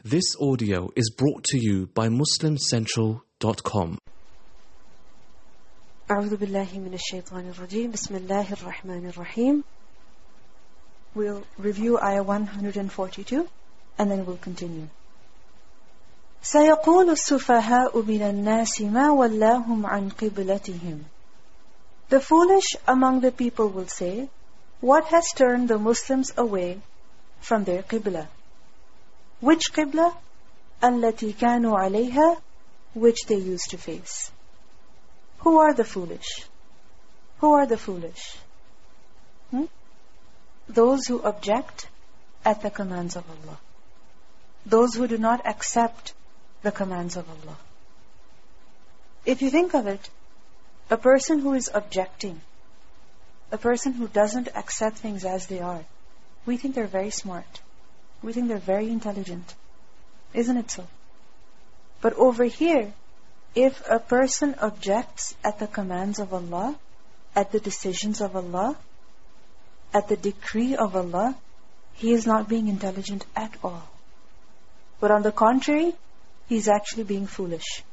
This audio is brought to you by MuslimCentral.com. أعوذ بالله من الشيطان الرجيم بسم الله الرحمن الرحيم. We'll review ayah 142 and then we'll continue. سيقول السفهاء من الناس ما ولاهم عن قبلتهم. The foolish among the people will say, what has turned the Muslims away from their qibla? Which qibla? التي كانوا عليها, which they used to face. Who are the foolish? Who are the foolish? Those who object at the commands of Allah. Those who do not accept the commands of Allah. If you think of it, a person who is objecting, a person who doesn't accept things as they are, we think they're very smart. We think they're very intelligent. Isn't it so? But over here, if a person objects at the commands of Allah, at the decisions of Allah, at the decree of Allah, he is not being intelligent at all. But on the contrary, he's actually being foolish.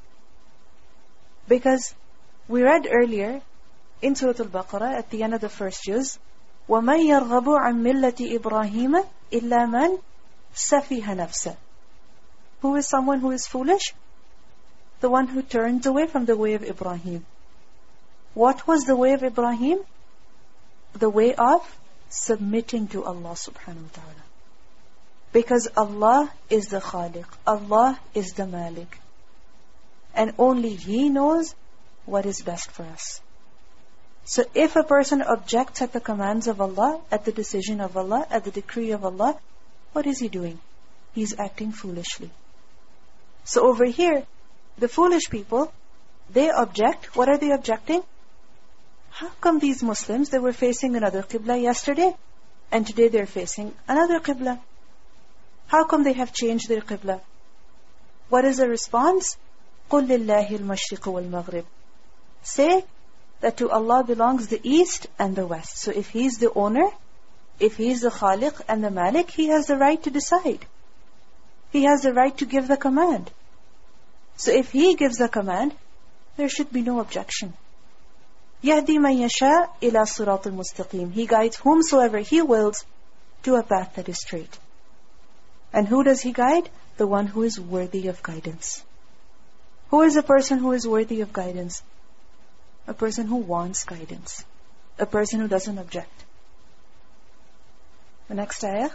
Because we read earlier in Surah Al-Baqarah at the end of the first juz, وَمَنْ يَرْغَبُ عَنْ مِلَّةِ إِبْرَاهِيمَ إِلَّا مَنْ سَفِيهَ نَفْسَهُ. Who is someone who is foolish? The one who turns away from the way of Ibrahim. What was the way of Ibrahim? The way of submitting to Allah subhanahu wa ta'ala. Because Allah is the Khaliq. Allah is the Malik. And only He knows what is best for us. So if a person objects at the commands of Allah, at the decision of Allah, at the decree of Allah, what is he doing? He's acting foolishly. So over here, the foolish people, they object. What are they objecting? How come these Muslims, they were facing another qibla yesterday, and today they're facing another qibla? How come they have changed their qibla? What is the response? قُلْ لِلَّهِ الْمَشْرِقُ وَالْمَغْرِبُ. Say that to Allah belongs the east and the west. So if He's the owner, if He's the Khaliq and the Malik, He has the right to decide. He has the right to give the command. So if He gives the command, there should be no objection. يَهْدِي مَنْ يَشَاءُ إِلَى صِرَاطٍ مُسْتَقِيمٍ. He guides whomsoever He wills to a path that is straight. And who does He guide? The one who is worthy of guidance. Who is a person who is worthy of guidance? A person who wants guidance. A person who doesn't object. The next ayah.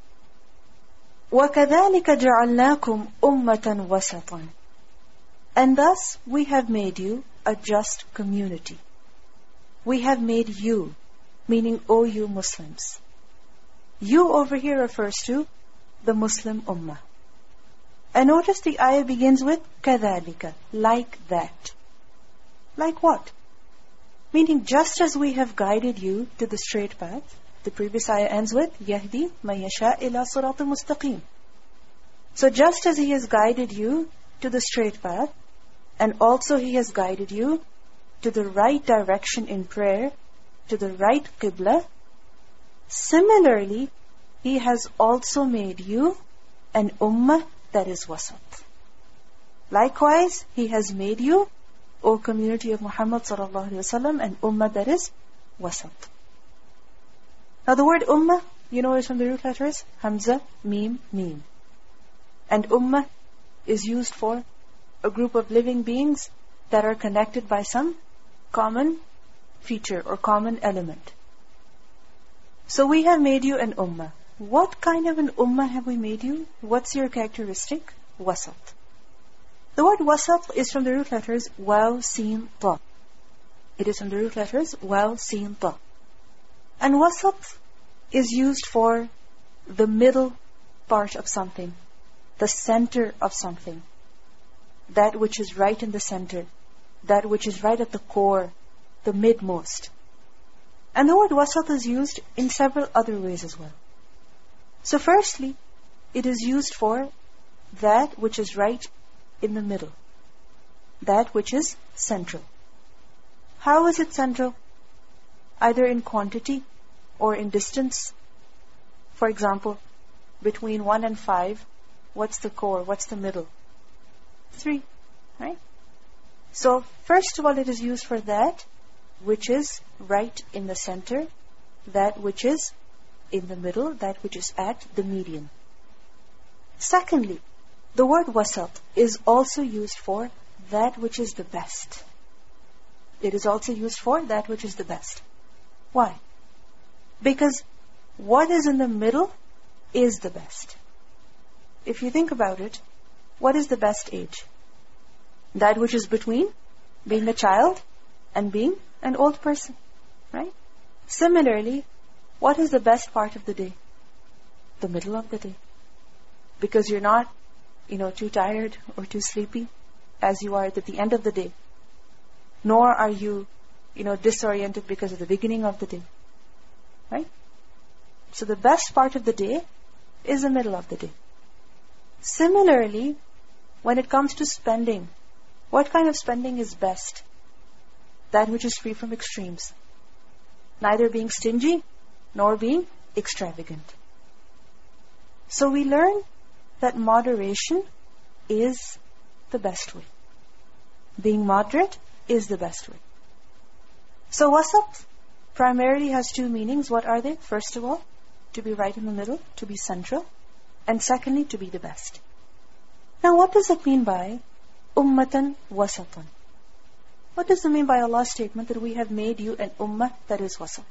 وَكَذَلِكَ جَعَلْنَاكُمْ أُمَّةً وَسَطًا. And thus we have made you a just community. We have made you, meaning O you Muslims. You over here refers to the Muslim Ummah. And notice the ayah begins with كَذَلِكَ, like that. Like what? Meaning just as we have guided you to the straight path, the previous ayah ends with يَهْدِي مَنْ يَشَاءُ إِلَى صِرَاطٍ مُسْتَقِيمٍ. So just as He has guided you to the straight path, and also He has guided you to the right direction in prayer, to the right qibla, similarly, He has also made you an ummah that is wasat. Likewise, He has made you, O community of Muhammad sallallahu alaihi wasallam, an ummah that is wasat. Now the word ummah, you know it's from the root letters? Hamza, Mim, Mim. And ummah is used for a group of living beings that are connected by some common feature or common element. So we have made you an ummah. What kind of an ummah have we made you? What's your characteristic? Wasat. The word wasat is from the root letters waw, sin, ta. It is from the root letters waw, sin, ta. And wasat is used for the middle part of something, the center of something, that which is right in the center, that which is right at the core, the midmost. And the word wasat is used in several other ways as well. So firstly, it is used for that which is right in the middle, that which is central. How is it central? Either in quantity or in distance. For example, between 1 and 5, what's the core, what's the middle? 3, right? So, first of all, it is used for that which is right in the center, that which is in the middle, that which is at the median. Secondly, the word wasat is also used for that which is the best. It is also used for that which is the best. Why? Because what is in the middle is the best. If you think about it, what is the best age? That which is between being a child and being an old person, right? Similarly, what is the best part of the day? The middle of the day. Because you're not, too tired or too sleepy as you are at the end of the day. Nor are you, disoriented because of the beginning of the day. Right? So the best part of the day is the middle of the day. Similarly, when it comes to spending, what kind of spending is best? That which is free from extremes. Neither being stingy, nor being extravagant. So we learn that moderation is the best way. Being moderate is the best way. So wasat primarily has 2 meanings. What are they? First of all, to be right in the middle, to be central. And secondly, to be the best. Now what does it mean by ummatan wasatan? What does it mean by Allah's statement that we have made you an ummah that is wasat?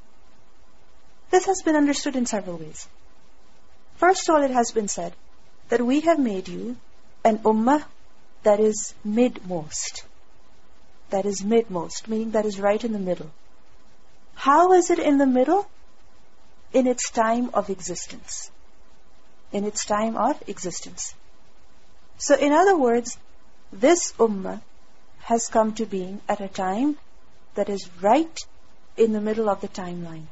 This has been understood in several ways. First of all, it has been said that we have made you an ummah that is midmost. That is midmost, meaning that is right in the middle. How is it in the middle? In its time of existence. In its time of existence. So in other words, this ummah has come to being at a time that is right in the middle of the timeline.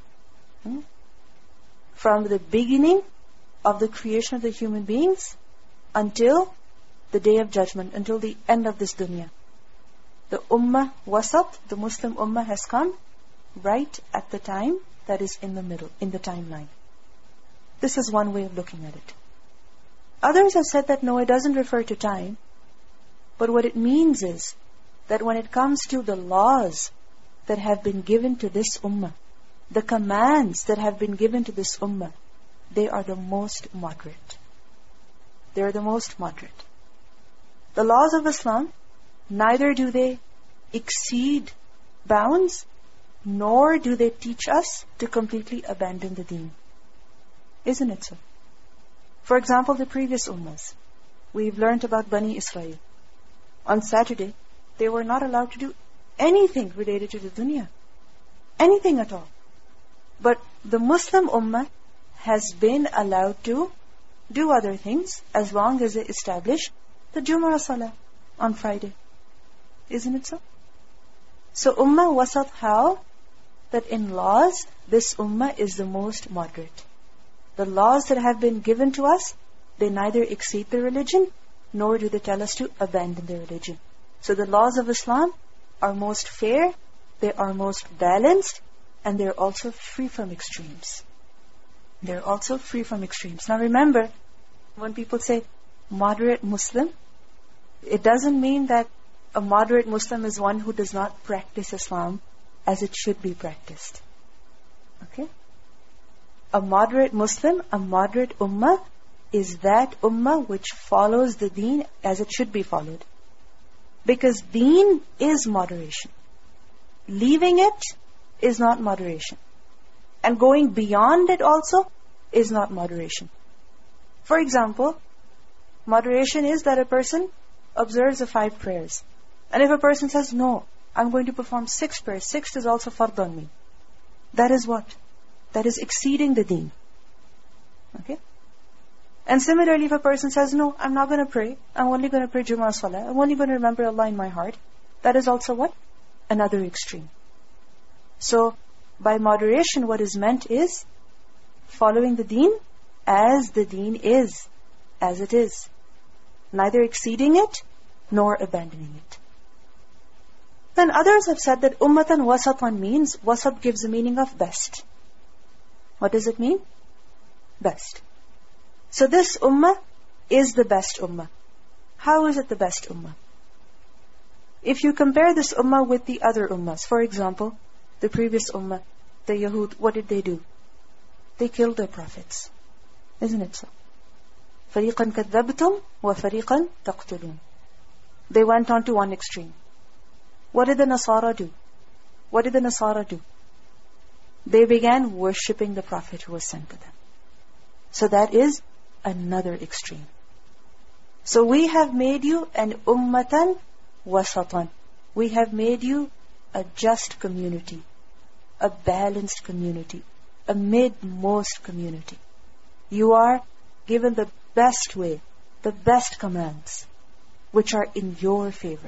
From the beginning of the creation of the human beings until the day of judgment, until the end of this dunya. The ummah wasat, the Muslim ummah has come right at the time that is in the middle, in the timeline. This is one way of looking at it. Others have said that no, it doesn't refer to time. But what it means is that when it comes to the laws that have been given to this ummah, the commands that have been given to this ummah, they are the most moderate. They are the most moderate. The laws of Islam, neither do they exceed bounds, nor do they teach us to completely abandon the deen. Isn't it so? For example, the previous ummahs, we've learnt about Bani Israel. On Saturday, they were not allowed to do anything related to the dunya. Anything at all. But the Muslim ummah has been allowed to do other things as long as they establish the Jumu'ah Salah on Friday. Isn't it so? So ummah wasat how? That in laws, this ummah is the most moderate. The laws that have been given to us, they neither exceed the religion, nor do they tell us to abandon the religion. So the laws of Islam are most fair, they are most balanced, and they're also free from extremes. They're also free from extremes. Now remember, when people say moderate Muslim, it doesn't mean that a moderate Muslim is one who does not practice Islam as it should be practiced. Okay? A moderate Muslim, a moderate ummah, is that ummah which follows the deen as it should be followed. Because deen is moderation. Leaving it is not moderation. And going beyond it also is not moderation. For example, moderation is that a person observes the 5 prayers. And if a person says, no, I'm going to perform 6 prayers, 6th is also fard on me. That is what? That is exceeding the deen. Okay? And similarly, if a person says, no, I'm not going to pray, I'm only going to pray Jumu'ah Salah, I'm only going to remember Allah in my heart, that is also what? Another extreme. So, by moderation, what is meant is following the deen as the deen is, as it is. Neither exceeding it, nor abandoning it. Then others have said that ummatan wasatan means, wasat gives the meaning of best. What does it mean? Best. So this ummah is the best ummah. How is it the best ummah? If you compare this ummah with the other ummahs, for example, the previous ummah, the Yahud, what did they do? They killed their prophets. Isn't it so? فَرِيقًا كَذَّبْتُمْ وَفَرِيقًا تَقْتُلُونَ. They went on to one extreme. What did the Nasara do? What did the Nasara do? They began worshipping the Prophet who was sent to them. So that is another extreme. So we have made you an ummatan wasatan. We have made you a just community, a balanced community, a mid-most community. You are given the best way, the best commands, which are in your favor.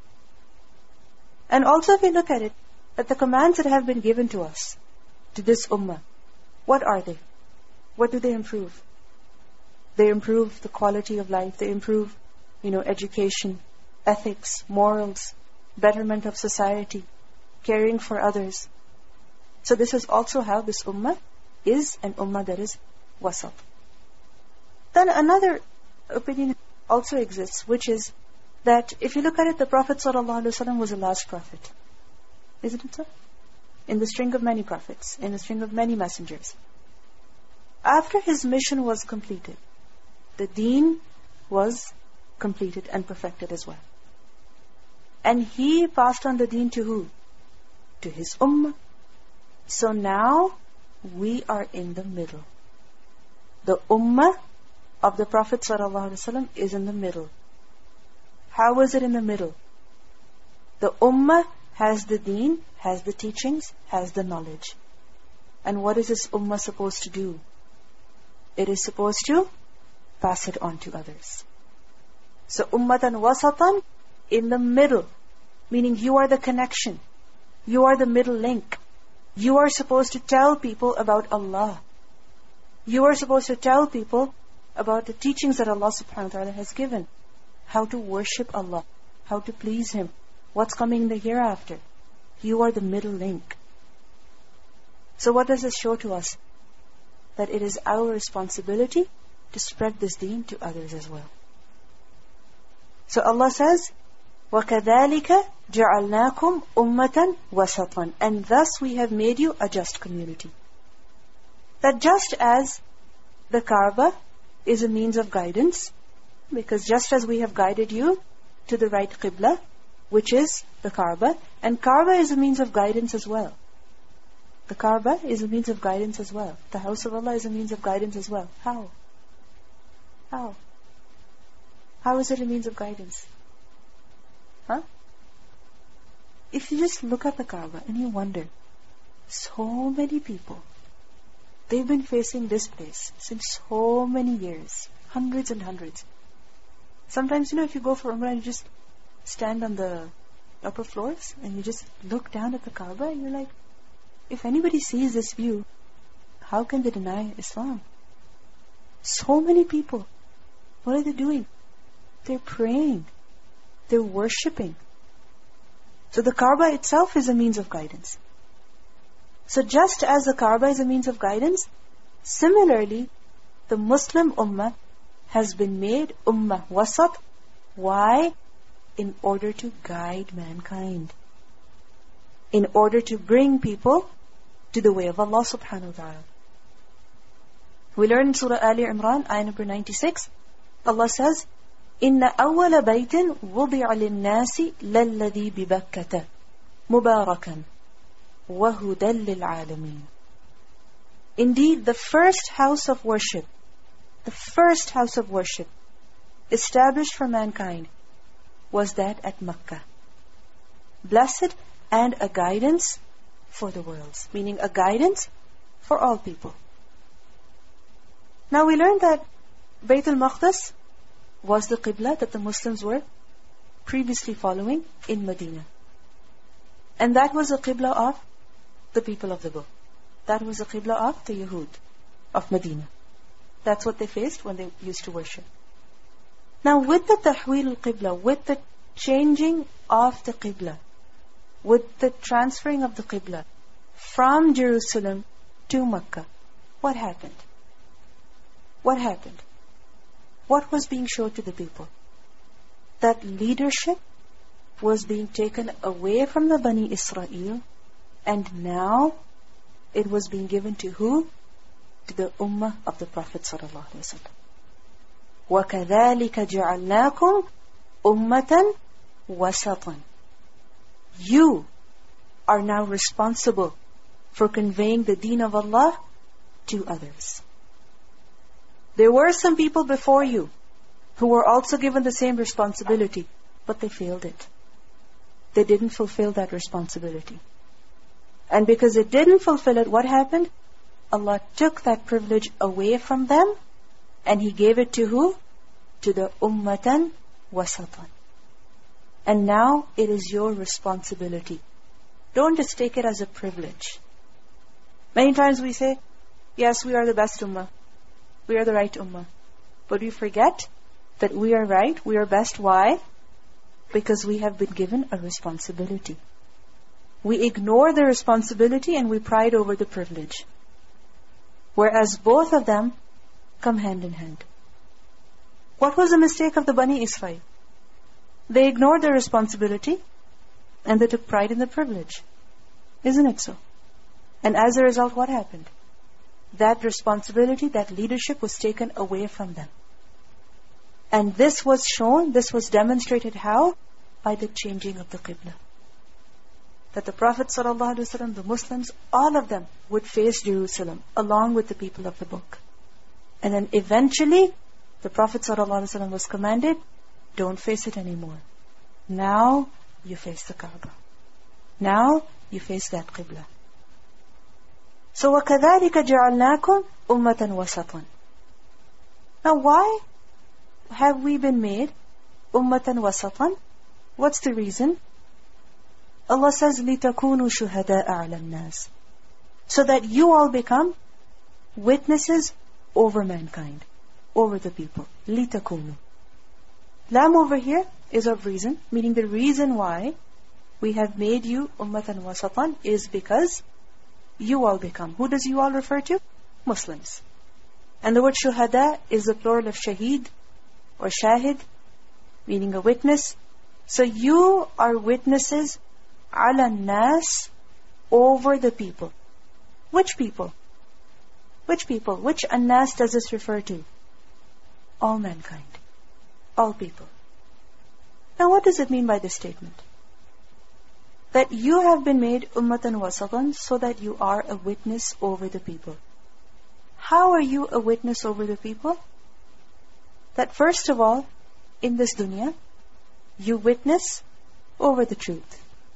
And also if you look at it, that the commands that have been given to us, to this ummah, what are they? What do they improve? They improve the quality of life. They improve, education, ethics, morals, betterment of society, caring for others. So this is also how this ummah is an ummah that is wasat. Then another opinion also exists, which is that if you look at it, the Prophet ﷺ was the last prophet. Isn't it so? In the string of many prophets, in the string of many messengers. After his mission was completed, the deen was completed and perfected as well. And he passed on the deen to who? To his ummah. So now we are in the middle. The ummah of the Prophet ﷺ is in the middle. How is it in the middle? The ummah has the deen, has the teachings, has the knowledge. And what is this ummah supposed to do? It is supposed to pass it on to others. So ummatan wasatan, in the middle, meaning you are the connection. You are the middle link. You are supposed to tell people about Allah. You are supposed to tell people about the teachings that Allah subhanahu wa ta'ala has given. How to worship Allah, how to please Him, what's coming in the hereafter. You are the middle link. So what does this show to us? That it is our responsibility to spread this deen to others as well. So Allah says, وَكَذَلِكَ جَعَلْنَاكُمْ أُمَّةً وَسَطًا. And thus we have made you a just community. That just as the Kaaba is a means of guidance, because just as we have guided you to the right Qibla, which is the Kaaba, and Kaaba is a means of guidance as well. The Kaaba is a means of guidance as well. The house of Allah is a means of guidance as well. How? How? How is it a means of guidance? Huh? If you just look at the Kaaba and you wonder, so many people, they've been facing this place since so many years, hundreds and hundreds. Sometimes, if you go for Umrah and you just stand on the upper floors and you just look down at the Kaaba and you're like, if anybody sees this view, how can they deny Islam? So many people, what are they doing? They're praying. They're worshipping. So the Kaaba itself is a means of guidance. So just as the Kaaba is a means of guidance, similarly, the Muslim Ummah has been made Ummah Wasat. Why? In order to guide mankind. In order to bring people to the way of Allah subhanahu wa ta'ala. We learn in Surah Ali Imran, ayah number 96, Allah says, إِنَّ أَوَّلَ بَيْتٍ وُضِعَ لِلنَّاسِ لَلَّذِي بِبَكَّةَ مُبَارَكًا وَهُدًى لِلْعَالَمِينَ. Indeed, the first house of worship established for mankind was that at Makkah. Blessed and a guidance for the worlds, meaning a guidance for all people. Now we learned that Bayt al-Maqdis was the Qibla that the Muslims were previously following in Medina. And that was the Qibla of the people of the book. That was the Qibla of the Yahud of Medina. That's what they faced when they used to worship. Now with the Tahweel al-Qibla, with the changing of the Qibla, with the transferring of the Qibla from Jerusalem to Makkah, what happened? What happened? what was being shown to the people? That leadership was being taken away from the Bani Israel, and now it was being given to who? To the ummah of the Prophet sallallahu alaihi wasallam. وَكَذَلِكَ جَعَلْنَاكُمْ أُمَّةً وَسَطًا. You are now responsible for conveying the deen of Allah to others. There were some people before you who were also given the same responsibility, but they failed it. They didn't fulfill that responsibility. And because they didn't fulfill it, what happened? Allah took that privilege away from them, and He gave it to who? To the ummatan wasatan. And now it is your responsibility. Don't just take it as a privilege. Many times we say, yes, we are the best ummah. We are the right ummah. But we forget that we are right, we are best. Why? Because we have been given a responsibility. We ignore the responsibility and we pride over the privilege. Whereas both of them come hand in hand. What was the mistake of the Bani Israel? They ignored their responsibility and they took pride in the privilege. Isn't it so? And as a result, what happened? That responsibility, that leadership was taken away from them. And this was shown, this was demonstrated how? By the changing of the Qibla. That the Prophet ﷺ, the Muslims, all of them would face Jerusalem along with the people of the book. And then eventually, the Prophet ﷺ was commanded, don't face it anymore. Now you face the Kaaba. Now you face that Qibla. So وَكَذَلِكَ جَعَلْنَاكُمْ أُمَّةً وَسَطًا. Now why have we been made ummatan wasatan? What's the reason? Allah says, لِتَكُونُوا شُهَدَاءَ عَلَى النَّاسِ. So that you all become witnesses over mankind, over the people. لِتَكُونُوا. Lam over here is of reason, meaning the reason why we have made you ummatan wasatan is because you all become. Who does you all refer to? Muslims. And the word shuhada is the plural of shaheed or shahid, meaning a witness. So you are witnesses ala nas, over the people. Which people? Which people? Which annas does this refer to? All mankind. All people. Now what does it mean by this statement? That you have been made ummatan wasatan so that you are a witness over the people. How are you a witness over the people? That first of all, in this dunya, you witness over the truth.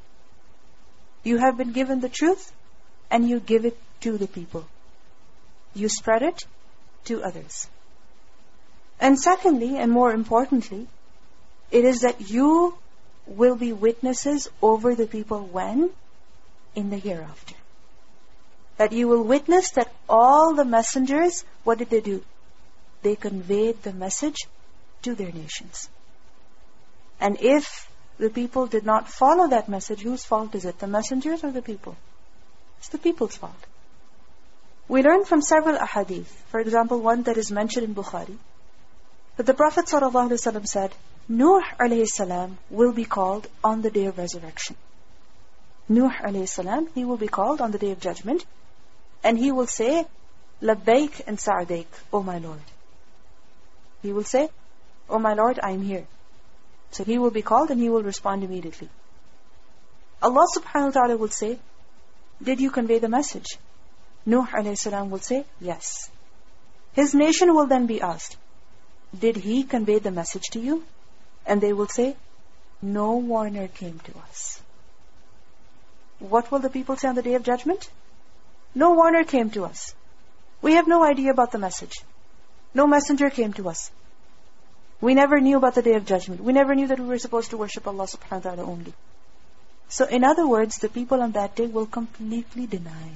You have been given the truth and you give it to the people. You spread it to others. And secondly, and more importantly, it is that you will be witnesses over the people when? In the hereafter. That you will witness that all the messengers, what did they do? They conveyed the message to their nations. And if the people did not follow that message, whose fault is it? The messengers or the people? It's the people's fault. We learn from several ahadith. For example, one that is mentioned in Bukhari, that the Prophet ﷺ said, Nuh alayhi salam will be called on the day of resurrection. Nuh alayhi salam, he will be called on the day of judgment, and he will say, Labbaik and Sa'adaik, O my Lord. He will say, O my Lord, I am here. So he will be called and he will respond immediately. Allah subhanahu wa ta'ala will say, did you convey the message? Nuh alayhi salam will say, yes. His nation will then be asked, did he convey the message to you? And they will say, no warner came to us. What will the people say on the day of judgment? No warner came to us. We have no idea about the message. No messenger came to us. We never knew about the day of judgment. We never knew that we were supposed to worship Allah subhanahu wa ta'ala only. So in other words, the people on that day will completely deny.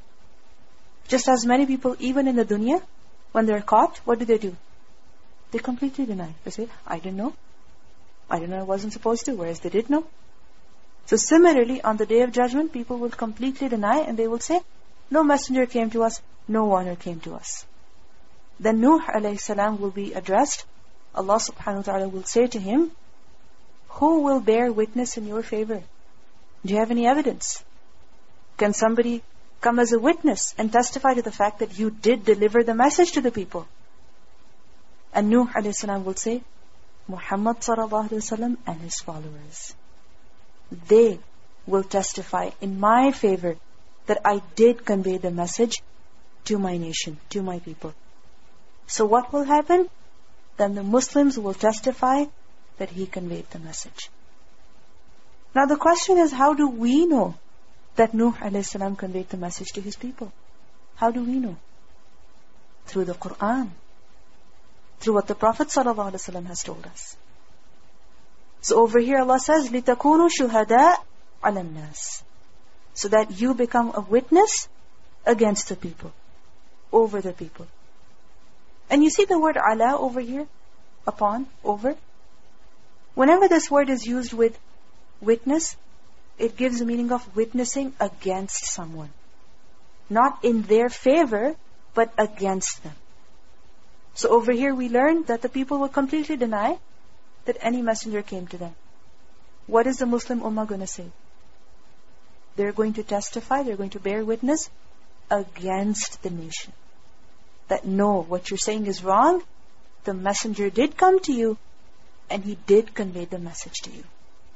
Just as many people, even in the dunya, when they're caught, what do? They completely deny. They say, I didn't know. I didn't know I wasn't supposed to, whereas they did know. So similarly, on the day of judgment, people will completely deny and they will say, no messenger came to us, no warner came to us. Then Nuh alayhi salam will be addressed Allah subhanahu wa ta'ala will say to him, who will bear witness in your favor? Do you have any evidence? Can somebody come as a witness and testify to the fact that you did deliver the message to the people? And Nuh alayhi salam will say, Muhammad sallallahu alayhi wasallam and his followers, they will testify in my favor that I did convey the message to my nation, to my people. So what will happen? Then the Muslims will testify that he conveyed the message. Now the question is, how do we know that Nuh alayhi salam conveyed the message to his people? How do we know? Through the Quran. Through what the Prophet sallallahu alaihi wasallam has told us. So over here Allah says, لِتَكُونُوا شُهَدَاءَ عَلَى النَّاسِ, so that you become a witness against the people, over the people. And you see the word ala over here, upon, over. Whenever this word is used with witness, it gives the meaning of witnessing against someone. Not in their favor, but against them. So over here we learn that the people will completely deny that any messenger came to them. What is the Muslim Ummah going to say? They're going to testify, they're going to bear witness against the nation. That no, what you're saying is wrong. The messenger did come to you and he did convey the message to you.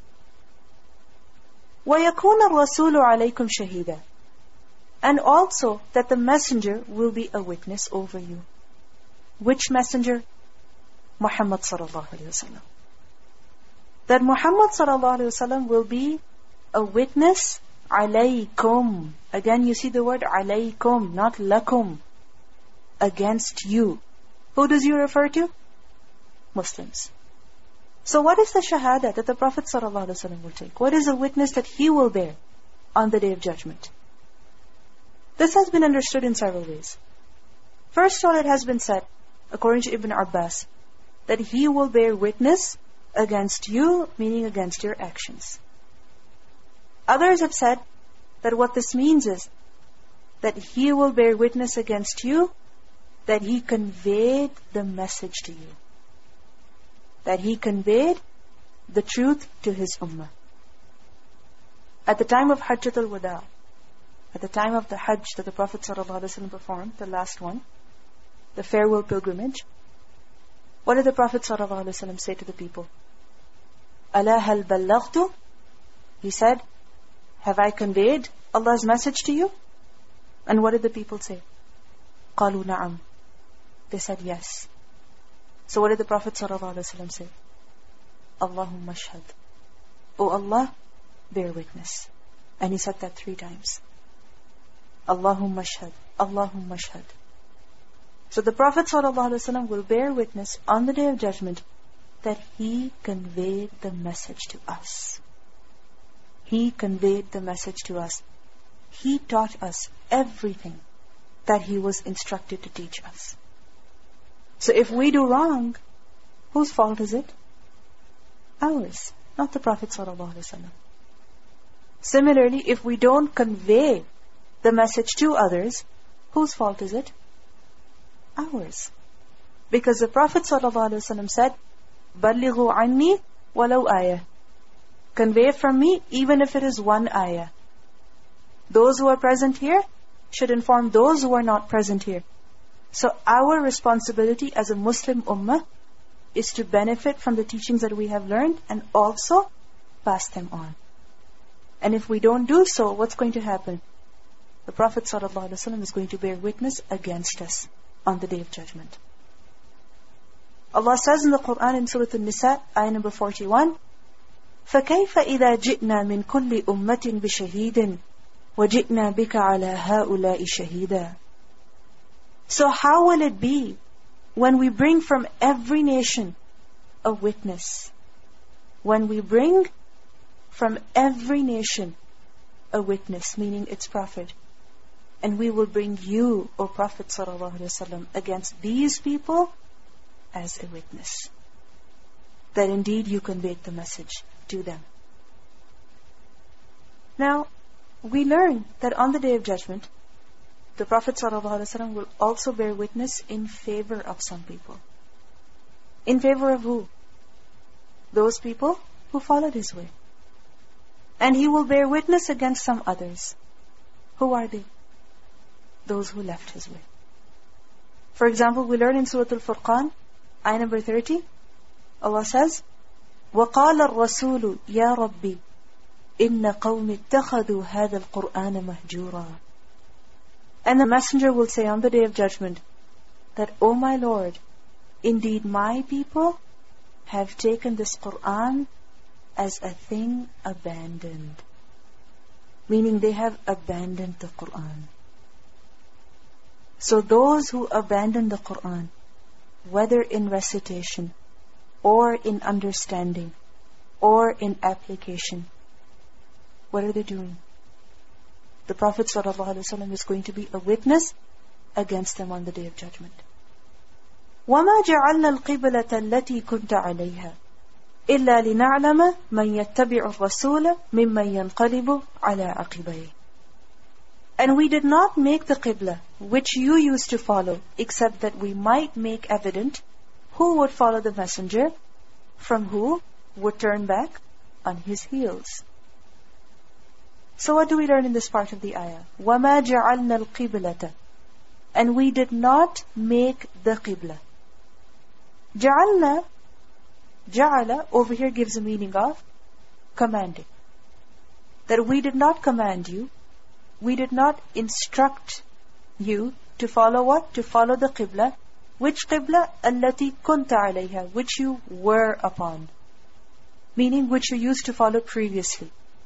وَيَكُونَ الرَّسُولُ عَلَيْكُمْ شَهِيدًا, and also that the messenger will be a witness over you. Which messenger? Muhammad sallallahu alayhi wasallam. That Muhammad sallallahu alayhi wasallam will be a witness alaykum. Again you see the word alaykum, not lakum. Against you. Who does you refer to? Muslims. So what is the shahada that the Prophet sallallahu alaihi wasallam will take? What is the witness that he will bear on the Day of Judgment? This has been understood in several ways. First of all, it has been said, according to Ibn Abbas, that he will bear witness against you, meaning against your actions. Others have said that what this means is that he will bear witness against you, that he conveyed the message to you. That he conveyed the truth to his ummah. At the time of Hajjat al-Wada, at the time of the Hajj that the Prophet ﷺ performed, the last one, the farewell pilgrimage, what did the Prophet ﷺ say to the people? أَلَا هَلْ بَلَّغْتُ? He said, have I conveyed Allah's message to you? And what did the people say? قَالُوا نَعَمْ. They said yes. So what did the Prophet ﷺ say? Allahumma shahad. O Allah, bear witness. And he said that 3 times. Allahumma shahad. Allahumma shahad. So the Prophet ﷺ will bear witness on the Day of Judgment that he conveyed the message to us. He conveyed the message to us. He taught us everything that he was instructed to teach us. So if we do wrong, whose fault is it? Ours, not the Prophet ﷺ. Similarly, if we don't convey the message to others, whose fault is it? Ours. Because the Prophet ﷺ said, بَلِّغُوا عَنِّي وَلَوْ آيَةً. Convey from me, even if it is 1 ayah. Those who are present here should inform those who are not present here. So our responsibility as a Muslim ummah is to benefit from the teachings that we have learned and also pass them on. And if we don't do so, what's going to happen? The Prophet ﷺ is going to bear witness against us on the Day of Judgment. Allah says in the Quran in Surah An-Nisa, ayah number 41, فَكَيْفَ إِذَا جِئْنَا مِنْ كُلِّ أُمَّةٍ بِشَهِيدٍ وَجِئْنَا بِكَ عَلَى هَؤُلَاءِ شَهِيدًا. So how will it be when we bring from every nation a witness? When we bring from every nation a witness, meaning its prophet, and we will bring you, O Prophet ﷺ, against these people as a witness, that indeed you conveyed the message to them. Now, we learn that on the Day of Judgment, the Prophet ﷺ will also bear witness in favor of some people. In favor of who? Those people who followed his way. And he will bear witness against some others. Who are they? Those who left his way. For example, we learn in Surah Al-Furqan, ayah number 30, Allah says, وَقَالَ الرَّسُولُ يَا رَبِّي إِنَّ قَوْمِ اتَّخَذُوا هَذَا الْقُرْآنَ مَهْجُورًا. And the messenger will say on the day of judgment that, O my Lord, indeed my people have taken this Qur'an as a thing abandoned. Meaning they have abandoned the Qur'an. So those who abandon the Qur'an, whether in recitation or in understanding or in application, what are they doing? The Prophet ﷺ is going to be a witness against them on the day of judgment. وَمَا جَعَلْنَا الْقِبْلَةَ الَّتِي كُنْتَ عَلَيْهَا إِلَّا لِنَعْلَمَ مَنْ يَتَّبِعُ الرَّسُولَ مِمَّنْ يَنْقَلِبُ عَلَىٰ عَقِبَيْهِ. And we did not make the Qibla, which you used to follow, except that we might make evident who would follow the messenger, from who would turn back on his heels. So what do we learn in this part of the ayah? وَمَا جَعَلْنَا الْقِبْلَةَ. And we did not make the Qibla. جَعَلْنَا, جَعَلَ over here gives a meaning of commanding. That we did not command you, we did not instruct you to follow what? To follow the Qibla. Which Qibla? الَّتِي كُنْتَ عَلَيْهَا, which you were upon. Meaning which you used to follow previously.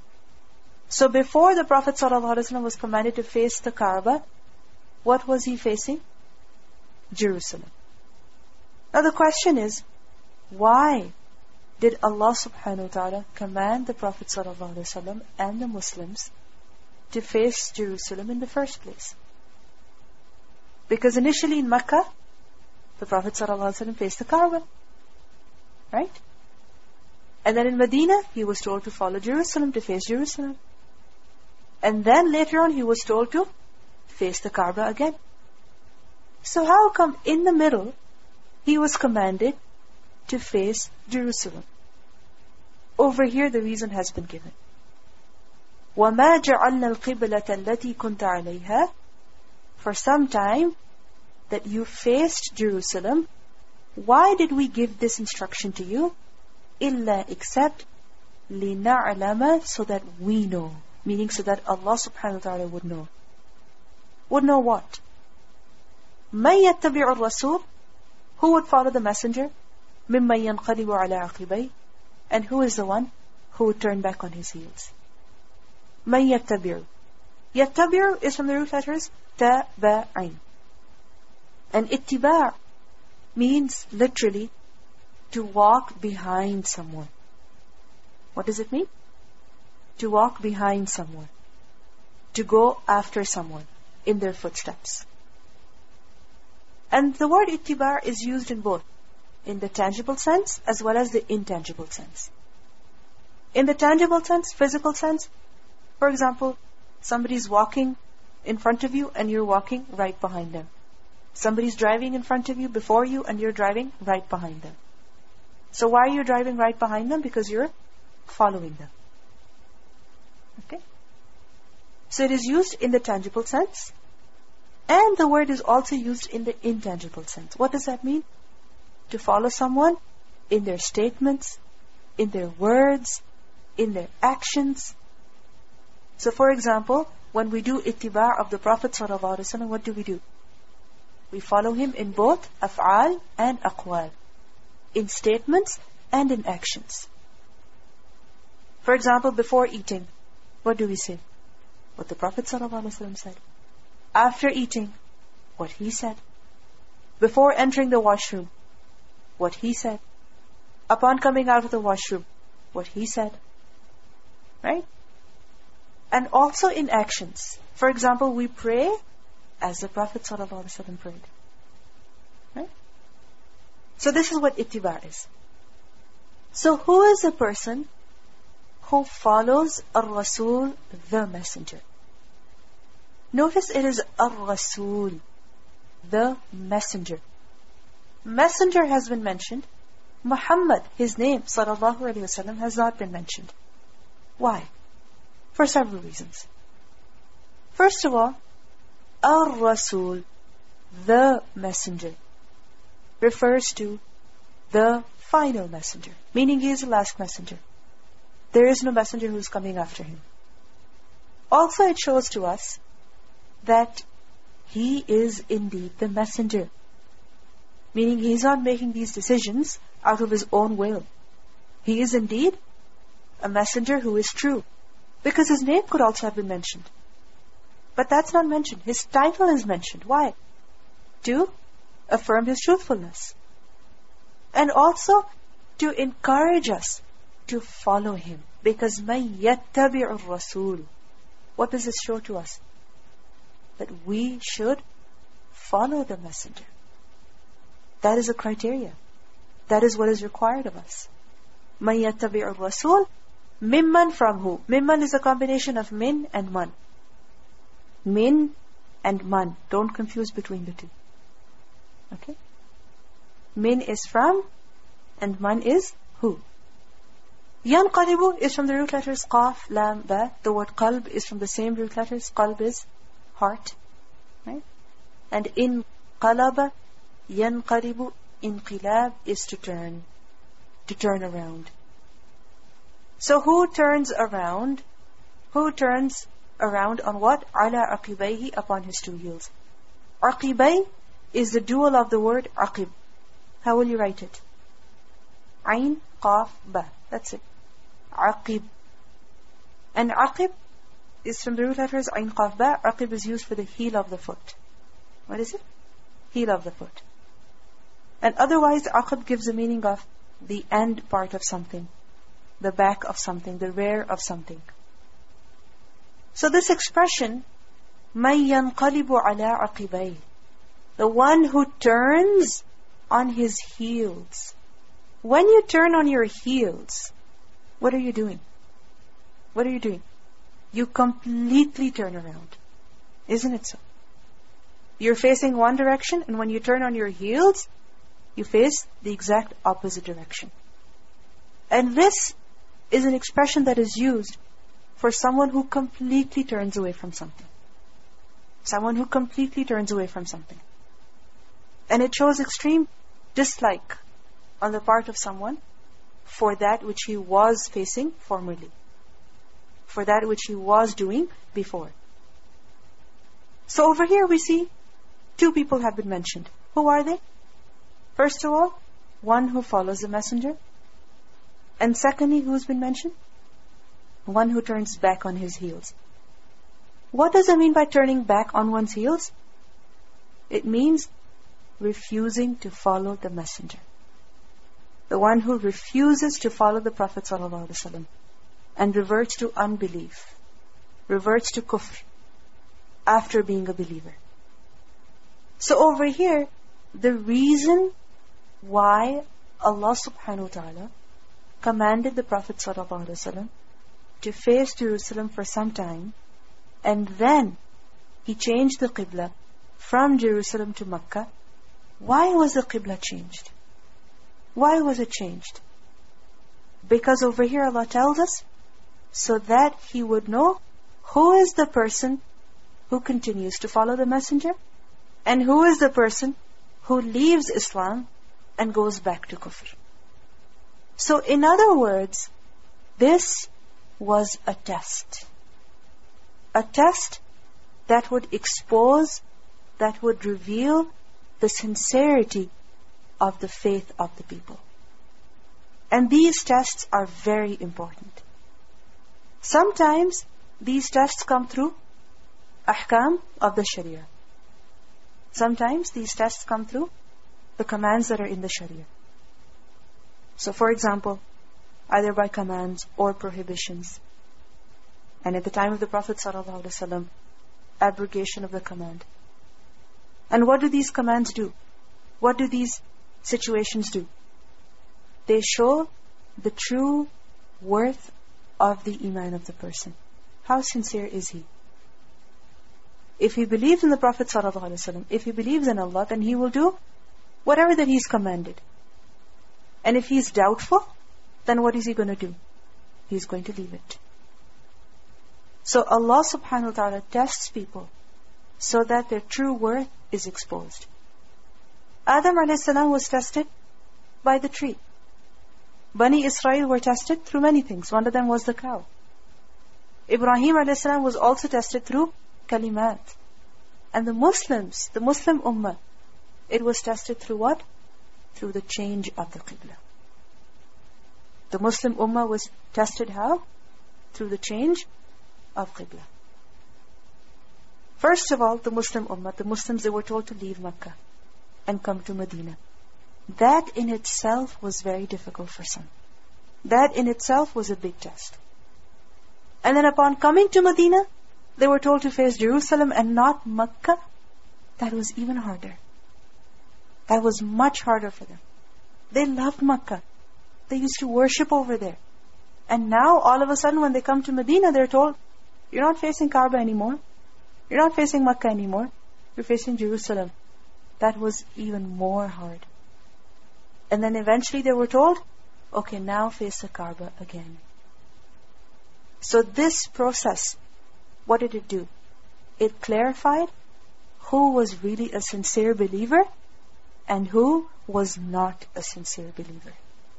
So before the Prophet ﷺ was commanded to face the Kaaba, what was he facing? Jerusalem. Now the question is, why did Allah subhanahu wa ta'ala command the Prophet ﷺ and the Muslims to face Jerusalem in the first place? Because initially in Mecca, the Prophet ﷺ faced the Kaaba. Right? And then in Medina, he was told to follow Jerusalem, to face Jerusalem. And then later on, he was told to face the Kaaba again. So how come in the middle, he was commanded to face Jerusalem? Over here, the reason has been given. وَمَا جَعَلْنَا الْقِبْلَةَ الَّتِي كُنْتَ عَلَيْهَا. For some time that you faced Jerusalem, why did we give this instruction to you? إِلَّا except لِنَعْلَمَ, so that we know. Meaning so that Allah subhanahu wa ta'ala would know. Would know what? مَنْ يَتَّبِعُ الرَّسُولِ. Who would follow the messenger? مِمَّنْ يَنْقَلِبُ عَلَىٰ عَقِبَيْهِ. And who is the one who would turn back on his heels? مَنْ يَتَّبِعُ. يَتَّبِعُ is from the root letters تَبَعٍ. And ittiba' means literally to walk behind someone. What does it mean? To walk behind someone. To go after someone in their footsteps. And the word ittiba' is used in both. In the tangible sense as well as the intangible sense. In the tangible sense, physical sense, for example, somebody's walking in front of you and you're walking right behind them. Somebody's driving in front of you, before you, and you're driving right behind them. So why are you driving right behind them? Because you're following them. Okay? So it is used in the tangible sense. And the word is also used in the intangible sense. What does that mean? To follow someone in their statements, in their words, in their actions. So for example, when we do ittiba' of the Prophet ﷺ, what do? We follow him in both af'al and aqwal. In statements and in actions. For example, before eating, what do we say? What the Prophet ﷺ said. After eating, what he said. Before entering the washroom, what he said. Upon coming out of the washroom, what he said. Right? And also in actions. For example, we pray as the Prophet ﷺ prayed. Right? So this is what ittiba' is. So who is a person who follows ar-Rasul, the messenger? Notice it is ar-Rasul, the messenger. Messenger has been mentioned Muhammad, his name, sallallahu alaihi wasallam, has not been mentioned. Why? For several reasons. First of all, Ar-Rasul, the messenger, refers to the final messenger, meaning he is the last messenger. There is no messenger who is coming after him. Also, it shows to us that he is indeed the messenger, meaning he is not making these decisions out of his own will. He is indeed a messenger who is true, because his name could also have been mentioned. But that's not mentioned. His title is mentioned. Why? To affirm his truthfulness. And also to encourage us to follow him. Because مَن يَتَّبِعُ الرَّسُولِ, what does this show to us? That we should follow the messenger. That is a criteria. That is what is required of us. مَن يَتَّبِعُ الرَّسُولِ, mimman, from who? Mimman is a combination of min and man. Min and man. Don't confuse between the two. Okay? Min is from, and man is who. Yanqalibu is from the root letters qaf, lam, ba. The word qalb is from the same root letters. Qalb is heart. Right? And in qalaba, yanqalibu, inqilab is to turn around. So who turns around? Who turns around on what? Ala aqibayhi, upon his two heels. Aqibay is the dual of the word aqib. How will you write it? Ain, qaf, ba. That's it. Aqib. And aqib is from the root letters ain, qaf, ba. Aqib is used for the heel of the foot. What is it? Heel of the foot. And otherwise, aqib gives the meaning of the end part of something, the back of something, the rear of something. So this expression, مَن يَنْقَلِبُ عَلَىٰ عَقِبَيْهِ, the one who turns on his heels. When you turn on your heels, what are you doing? What are you doing? You completely turn around. Isn't it so? You're facing one direction, and when you turn on your heels, you face the exact opposite direction. And this is an expression that is used for someone who completely turns away from something. Someone who completely turns away from something. And it shows extreme dislike on the part of someone for that which he was facing formerly, for that which he was doing before. So over here we see two people have been mentioned. Who are they? First of all, one who follows the messenger. And secondly, who's been mentioned? One who turns back on his heels. What does it mean by turning back on one's heels? It means refusing to follow the messenger. The one who refuses to follow the Prophet ﷺ and reverts to unbelief, reverts to kufr after being a believer. So over here, the reason why Allah subhanahu wa ta'ala commanded the Prophet ﷺ to face Jerusalem for some time, and then he changed the Qibla from Jerusalem to Makkah. Why was the Qibla changed? Why was it changed? Because over here Allah tells us, so that He would know who is the person who continues to follow the messenger, and who is the person who leaves Islam and goes back to kufr. So in other words, this was a test. A test that would expose, that would reveal the sincerity of the faith of the people. And these tests are very important. Sometimes these tests come through ahkam of the Sharia. Sometimes these tests come through the commands that are in the Sharia. So for example, either by commands or prohibitions. And at the time of the Prophet ﷺ, abrogation of the command. And what do these commands do? What do these situations do? They show the true worth of the iman of the person. How sincere is he? If he believes in the Prophet ﷺ, if he believes in Allah, then he will do whatever that He's commanded. And if he's doubtful, then what is he going to do? He's going to leave it. So Allah subhanahu wa ta'ala tests people so that their true worth is exposed. Adam alayhi salam was tested by the tree. Bani Israel were tested through many things. One of them was the cow. Ibrahim alayhi salam was also tested through kalimat. And the Muslims, the Muslim ummah, it was tested through what? Through the change of the qibla. The Muslim ummah was tested how? Through the change of qibla. First of all, the Muslim ummah, the Muslims, they were told to leave Makkah and come to Medina. That in itself was very difficult for some. That in itself was a big test. And then upon coming to Medina, they were told to face Jerusalem and not Makkah. That was even harder. That was much harder for them. They loved Makkah. They used to worship over there. And now, all of a sudden, when they come to Medina, they're told, you're not facing Kaaba anymore. You're not facing Makkah anymore. You're facing Jerusalem. That was even more hard. And then eventually they were told, okay, now face the Kaaba again. So this process, what did it do? It clarified who was really a sincere believer and who was not a sincere believer.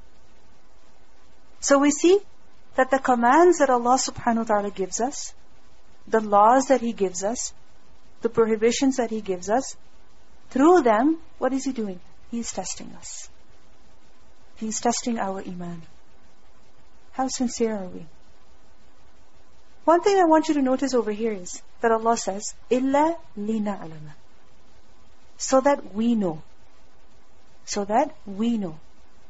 So we see that the commands that Allah subhanahu wa ta'ala gives us, the laws that He gives us, the prohibitions that He gives us, through them, what is He doing? He is testing us. He is testing our iman. How sincere are we? One thing I want you to notice over here is that Allah says, إِلَّا لِنَعْلَمَ, so that we know. So that we know.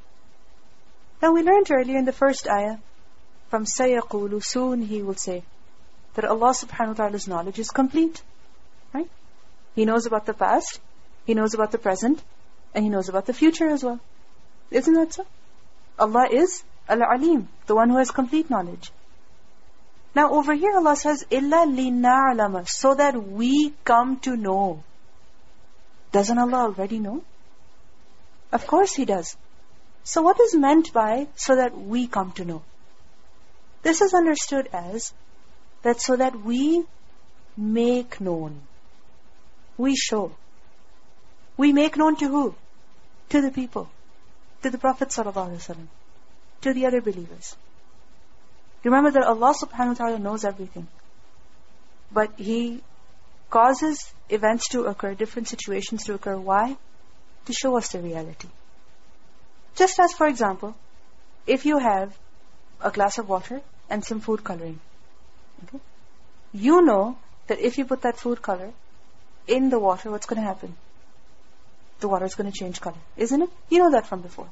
Now we learned earlier in the first ayah, from سَيَقُولُ, soon He will say, that Allah subhanahu wa ta'ala's knowledge is complete. Right? He knows about the past, He knows about the present, and He knows about the future as well. Isn't that so? Allah is Al-Alim, the one who has complete knowledge. Now over here Allah says, إِلَّا لِنَعْلَمَ, so that we come to know. Doesn't Allah already know? Of course He does. So what is meant by, so that we come to know? This is understood as, that so that we make known. We show. We make known to who? To the people. To the Prophet ﷺ. To the other believers. Remember that Allah subhanahu wa ta'ala knows everything. But He causes events to occur, different situations to occur. Why? To show us the reality. Just as, for example, if you have a glass of water and some food coloring. Okay? You know that if you put that food color in the water, what's going to happen? The water is going to change color, isn't it? You know that from before.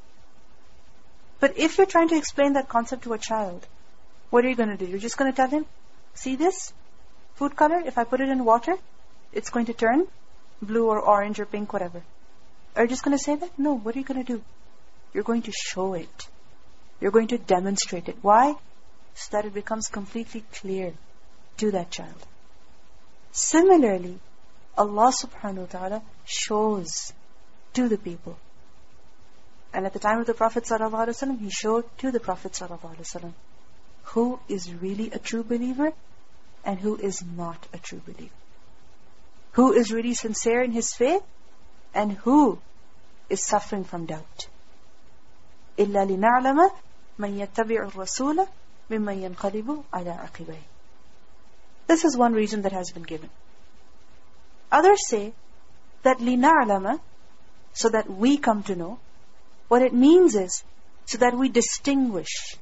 But if you're trying to explain that concept to a child, what are you going to do? You're just going to tell him, see this food color? If I put it in water, it's going to turn blue or orange or pink, whatever. Are you just going to say that? No. What are you going to do? You're going to show it. You're going to demonstrate it. Why? So that it becomes completely clear to that child. Similarly, Allah subhanahu wa ta'ala shows to the people. And at the time of the Prophet ﷺ, He showed to the Prophet ﷺ who is really a true believer and who is not a true believer. Who is really sincere in his faith and who is suffering from doubt. إِلَّا لِنَعْلَمَ مَنْ يَتَّبِعُ الرَّسُولَ مِمَّنْ يَنْقَلِبُ عَلَىٰ عَقِبَيْهِ. This is one reason that has been given. Others say that لِنَعْلَمَ, so that we come to know, what it means is so that we distinguish.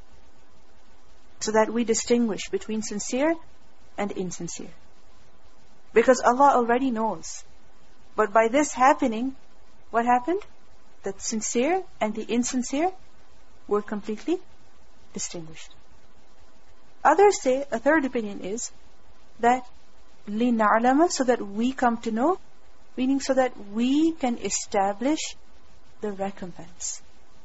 So that we distinguish between sincere and insincere. Because Allah already knows. But by this happening, what happened? The sincere and the insincere were completely distinguished. Others say, a third opinion is that لِنَعْلَمَ, so that we come to know, meaning so that we can establish the recompense.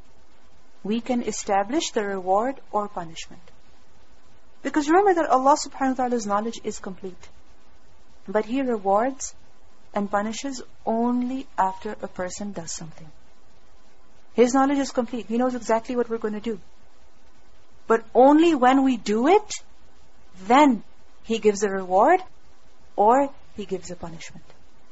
We can establish the reward or punishment. Because remember that Allah subhanahu wa ta'ala's knowledge is complete. But He rewards and punishes only after a person does something. His knowledge is complete. He knows exactly what we're going to do. But only when we do it, then He gives a reward or He gives a punishment.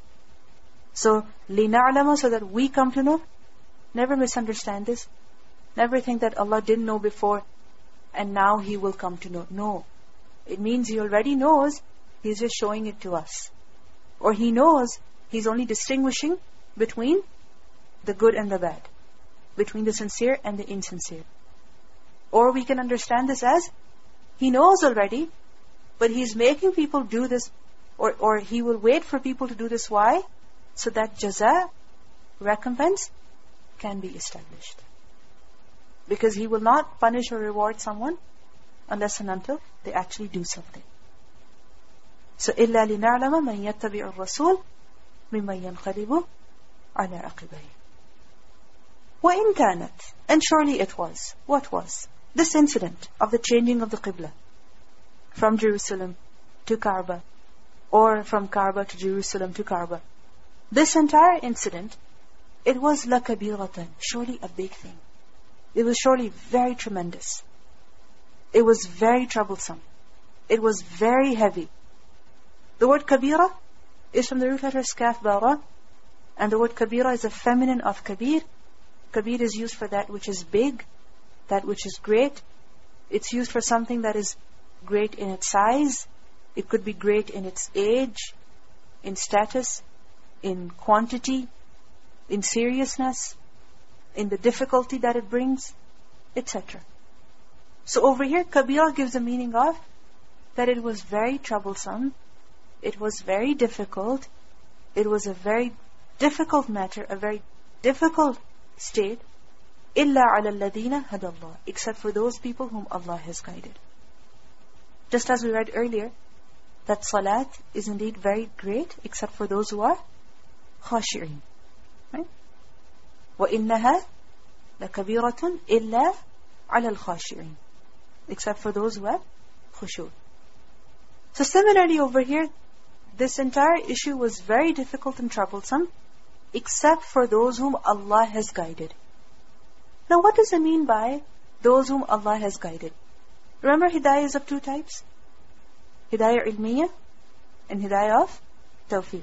So, لِنَعْلَمَ, so that we come to know. Never misunderstand this. Never think that Allah didn't know before and now He will come to know. No. It means He already knows. He's just showing it to us. Or He knows, He's only distinguishing between the good and the bad, between the sincere and the insincere. Or we can understand this as, He knows already, but He's making people do this, or He will wait for people to do this. Why? So that jaza, recompense, can be established. Because He will not punish or reward someone unless and until they actually do something. So, إِلَّا لِنَعْلَمَ مَنْ يَتَّبِعُ الرَّسُولِ مِمَّنْ يَنْقَلِبُ عَلَىٰ عَقِبَيْهِ. وَإِنْ كَانَتْ, and surely it was. What was? This incident of the changing of the Qibla from Jerusalem to Kaaba, or from Kaaba to Jerusalem to Kaaba. This entire incident, it was لَكَبِيرَةً, surely a big thing. It was surely very tremendous. It was very troublesome. It was very heavy. The word kabira is from the root letters kaf, ba, ra, and the word kabira is a feminine of kabir. Kabir is used for that which is big, that which is great. It's used for something that is great in its size. It could be great in its age, in status, in quantity, in seriousness, in the difficulty that it brings, etc. So over here, kabira gives a meaning of that it was very troublesome, it was very difficult, it was a very difficult matter, a very difficult state, إِلَّا عَلَى الَّذِينَ هَدَى اللَّهِ, except for those people whom Allah has guided. Just as we read earlier, that salat is indeed very great, except for those who are khashi'in. Right? وَإِنَّهَا لَكَبِيرَةٌ إِلَّا عَلَى الْخَاشِعِينَ, except for those who have khushu'. So similarly over here, this entire issue was very difficult and troublesome, except for those whom Allah has guided. Now what does it mean by those whom Allah has guided? Remember, hidayah is of two types. Hidayah ilmiya and hidayah of tawfiq.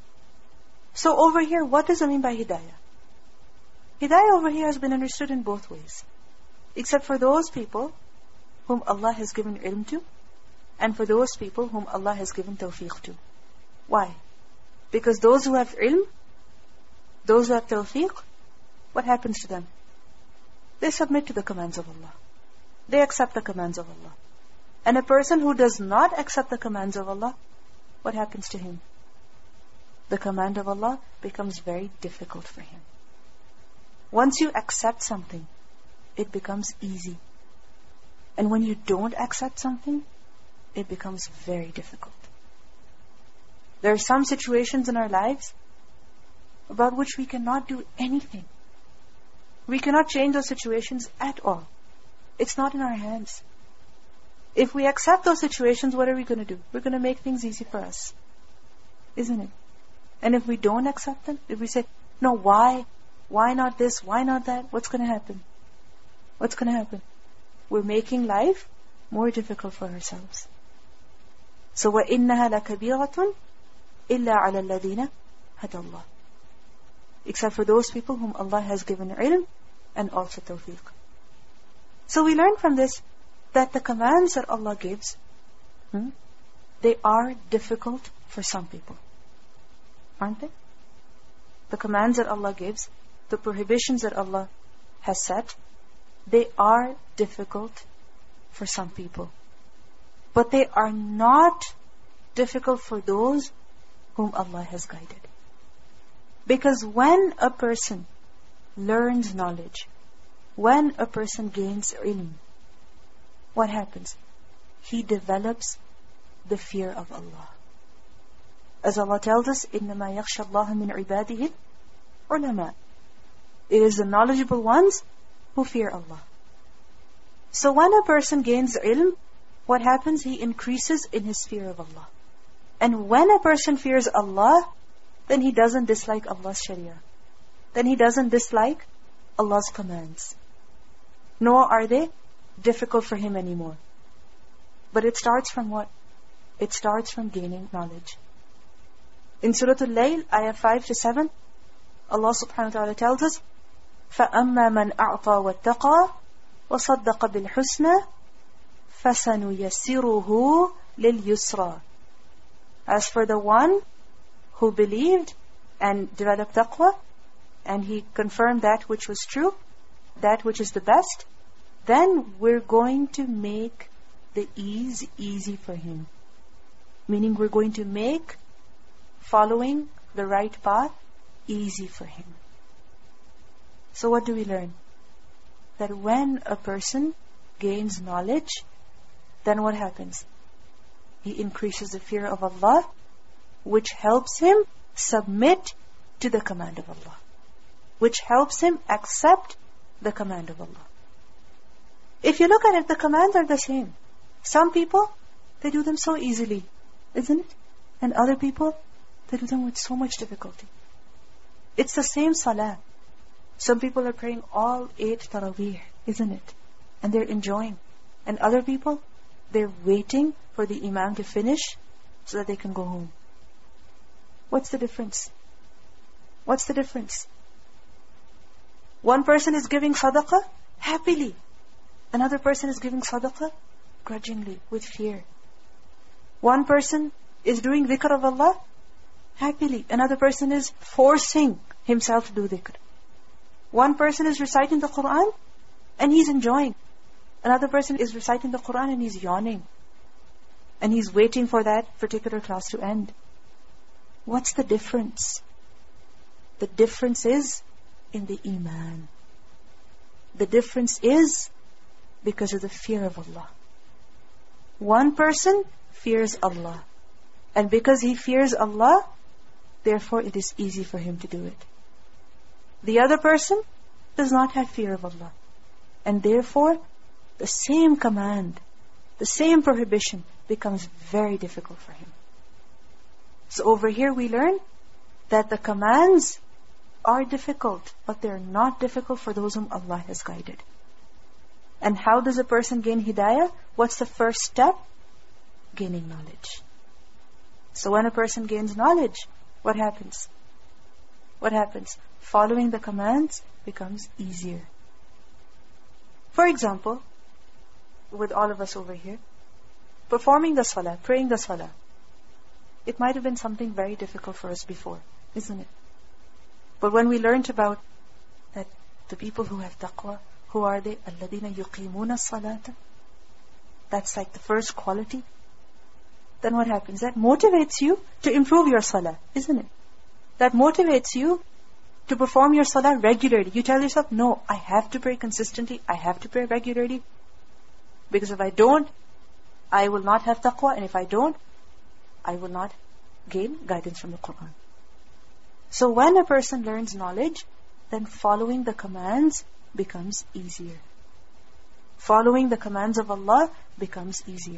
So over here, what does it mean by hidayah? Hidayah over here has been understood in both ways, except for those people whom Allah has given ilm to, and for those people whom Allah has given tawfiq to. Why? Because those who have ilm, those who have tawfiq, what happens to them? They submit to the commands of Allah. They accept the commands of Allah. And a person who does not accept the commands of Allah, what happens to him? The command of Allah becomes very difficult for him. Once you accept something, it becomes easy. And when you don't accept something, it becomes very difficult. There are some situations in our lives about which we cannot do anything. We cannot change those situations at all. It's not in our hands. If we accept those situations, what are we going to do? We're going to make things easy for us. Isn't it? And if we don't accept them, if we say, no, why? Why not this? Why not that? What's going to happen? What's going to happen? We're making life more difficult for ourselves. So, وَإِنَّهَا لَكَبِيرَةٌ إِلَّا عَلَى الَّذِينَ هَدَى اللَّهِ, except for those people whom Allah has given ilm and also tawfiq. So we learn from this that the commands that Allah gives, they are difficult for some people. Aren't they? The commands that Allah gives, the prohibitions that Allah has set, they are difficult for some people. But they are not difficult for those whom Allah has guided. Because when a person learns knowledge, when a person gains ilm, what happens? He develops the fear of Allah. As Allah tells us, إِنَّمَا يَخْشَى اللَّهَ مِنْ عِبَادِهِ الْعُلَمَاء. It is the knowledgeable ones who fear Allah. So when a person gains ilm, what happens? He increases in his fear of Allah. And when a person fears Allah, then he doesn't dislike Allah's sharia. Then he doesn't dislike Allah's commands. Nor are they difficult for him anymore. But it starts from what? It starts from gaining knowledge. In Surah Al-Layl, ayah 5 to 7, Allah subhanahu wa ta'ala tells us, فَأَمَّا مَنْ أَعْطَى وَاتَّقَى وَصَدَّقَ بِالْحُسْنَى فَسَنُيَسِّرُهُ لِلْيُسْرَى. As for the one who believed and developed taqwa, and he confirmed that which was true, that which is the best, then we're going to make the ease easy for him. Meaning we're going to make following the right path easy for him. So what do we learn? That when a person gains knowledge, then what happens? He increases the fear of Allah, which helps him submit to the command of Allah, which helps him accept the command of Allah. If you look at it, the commands are the same. Some people, they do them so easily, isn't it? And other people, they do them with so much difficulty. It's the same salah. Some people are praying all 8 tarawih, isn't it? And they're enjoying. And other people, they're waiting for the imam to finish so that they can go home. What's the difference? What's the difference? One person is giving sadaqah happily. Another person is giving sadaqah grudgingly, with fear. One person is doing dhikr of Allah happily. Another person is forcing himself to do dhikr. One person is reciting the Quran and he's enjoying. Another person is reciting the Quran and he's yawning. And he's waiting for that particular class to end. What's the difference? The difference is in the iman. The difference is because of the fear of Allah. One person fears Allah. And because he fears Allah, therefore it is easy for him to do it. The other person does not have fear of Allah. And therefore, the same command, the same prohibition becomes very difficult for him. So over here we learn that the commands are difficult, but they're not difficult for those whom Allah has guided. And how does a person gain hidayah? What's the first step? Gaining knowledge. So when a person gains knowledge, what happens? What happens? Following the commands becomes easier. For example, with all of us over here, performing the salah, praying the salah, it might have been something very difficult for us before, isn't it? But when we learned about that the people who have taqwa, who are they? الَّذِينَ يُقِيمُونَ الصَّلَاةَ. That's like the first quality. Then what happens? That motivates you to improve your salah, isn't it? That motivates you to perform your salah regularly. You tell yourself, no, I have to pray consistently. I have to pray regularly. Because if I don't, I will not have taqwa. And if I don't, I will not gain guidance from the Quran. So when a person learns knowledge, then following the commands becomes easier. Following the commands of Allah becomes easier.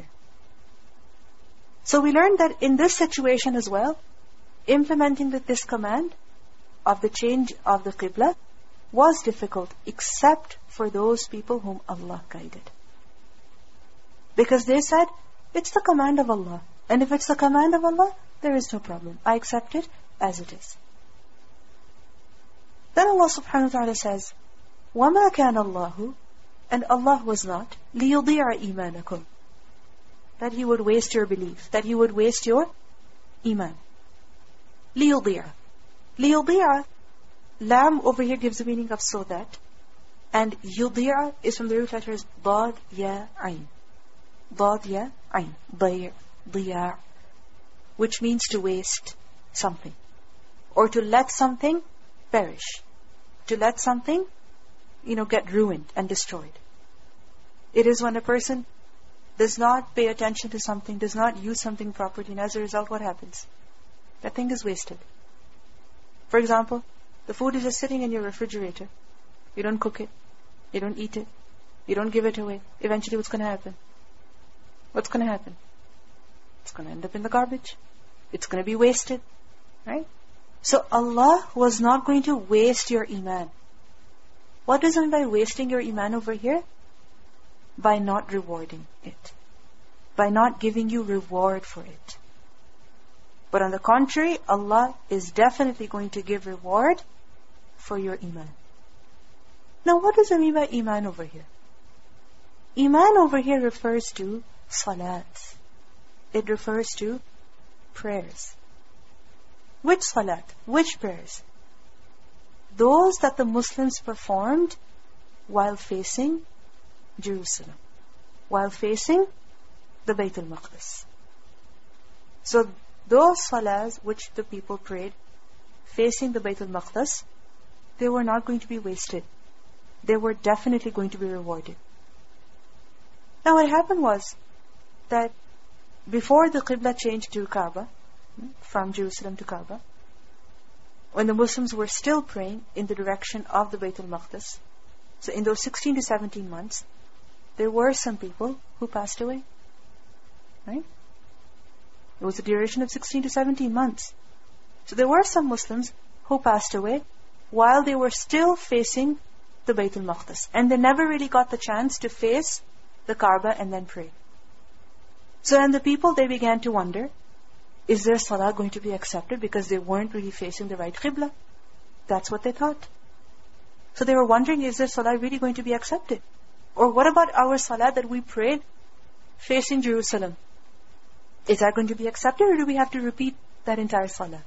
So we learned that in this situation as well, implementing this command of the change of the qibla was difficult, except for those people whom Allah guided. Because they said, it's the command of Allah. And if it's the command of Allah, there is no problem. I accept it as it is. Then Allah subhanahu wa ta'ala says, وَمَا كَانَ اللَّهُ, and Allah was not, لِيُضِيعَ إِيمَانَكُمْ, that He would waste your belief, that He would waste your iman. لِيُضِيعَ. لِيُضِيعَ, lam over here gives the meaning of so that. And يُضِيعَ is from the root letters ضاد يا عين. ضاد يا عين. ضياع. Which means to waste something. Or to let something perish. To let something, get ruined and destroyed. It is when a person does not pay attention to something, does not use something properly, and as a result, what happens? That thing is wasted. For example, the food is just sitting in your refrigerator. You don't cook it. You don't eat it. You don't give it away. Eventually, what's going to happen? What's going to happen? It's going to end up in the garbage. It's going to be wasted. Right? So Allah was not going to waste your iman. What does it mean by wasting your iman over here? By not rewarding it. By not giving you reward for it. But on the contrary, Allah is definitely going to give reward for your iman. Now what does it mean by iman over here? Iman over here refers to salat. It refers to prayers. Which salat? Which prayers? Those that the Muslims performed while facing Jerusalem, while facing the Bayt al-Maqdis. So those salahs which the people prayed facing the Bayt al-Maqdis, they were not going to be wasted. They were definitely going to be rewarded. Now what happened was that before the Qibla changed to Kaaba, from Jerusalem to Kaaba, when the Muslims were still praying in the direction of the Bayt al-Maqdis, so in those 16 to 17 months, there were some people who passed away. Right? It was a duration of 16 to 17 months. So there were some Muslims who passed away while they were still facing the Bayt al-Maqdis. And they never really got the chance to face the Kaaba and then pray. So then the people, they began to wonder, is their salah going to be accepted? Because they weren't really facing the right Qibla. That's what they thought. So they were wondering, is their salah really going to be accepted? Or what about our salah that we prayed facing Jerusalem? Is that going to be accepted, or do we have to repeat that entire salah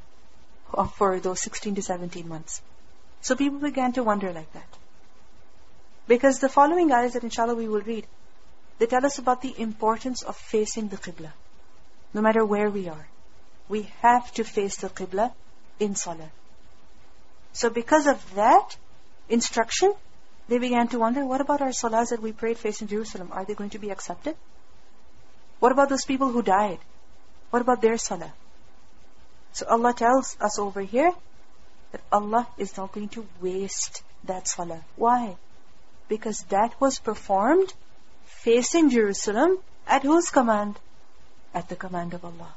for those 16 to 17 months? So people began to wonder like that. Because the following ayahs that inshallah we will read, they tell us about the importance of facing the Qibla. No matter where we are, we have to face the Qibla in salah. So because of that instruction, they began to wonder, what about our salahs that we prayed facing Jerusalem? Are they going to be accepted? What about those people who died? What about their salah? So Allah tells us over here that Allah is not going to waste that salah. Why? Because that was performed facing Jerusalem at whose command? At the command of Allah.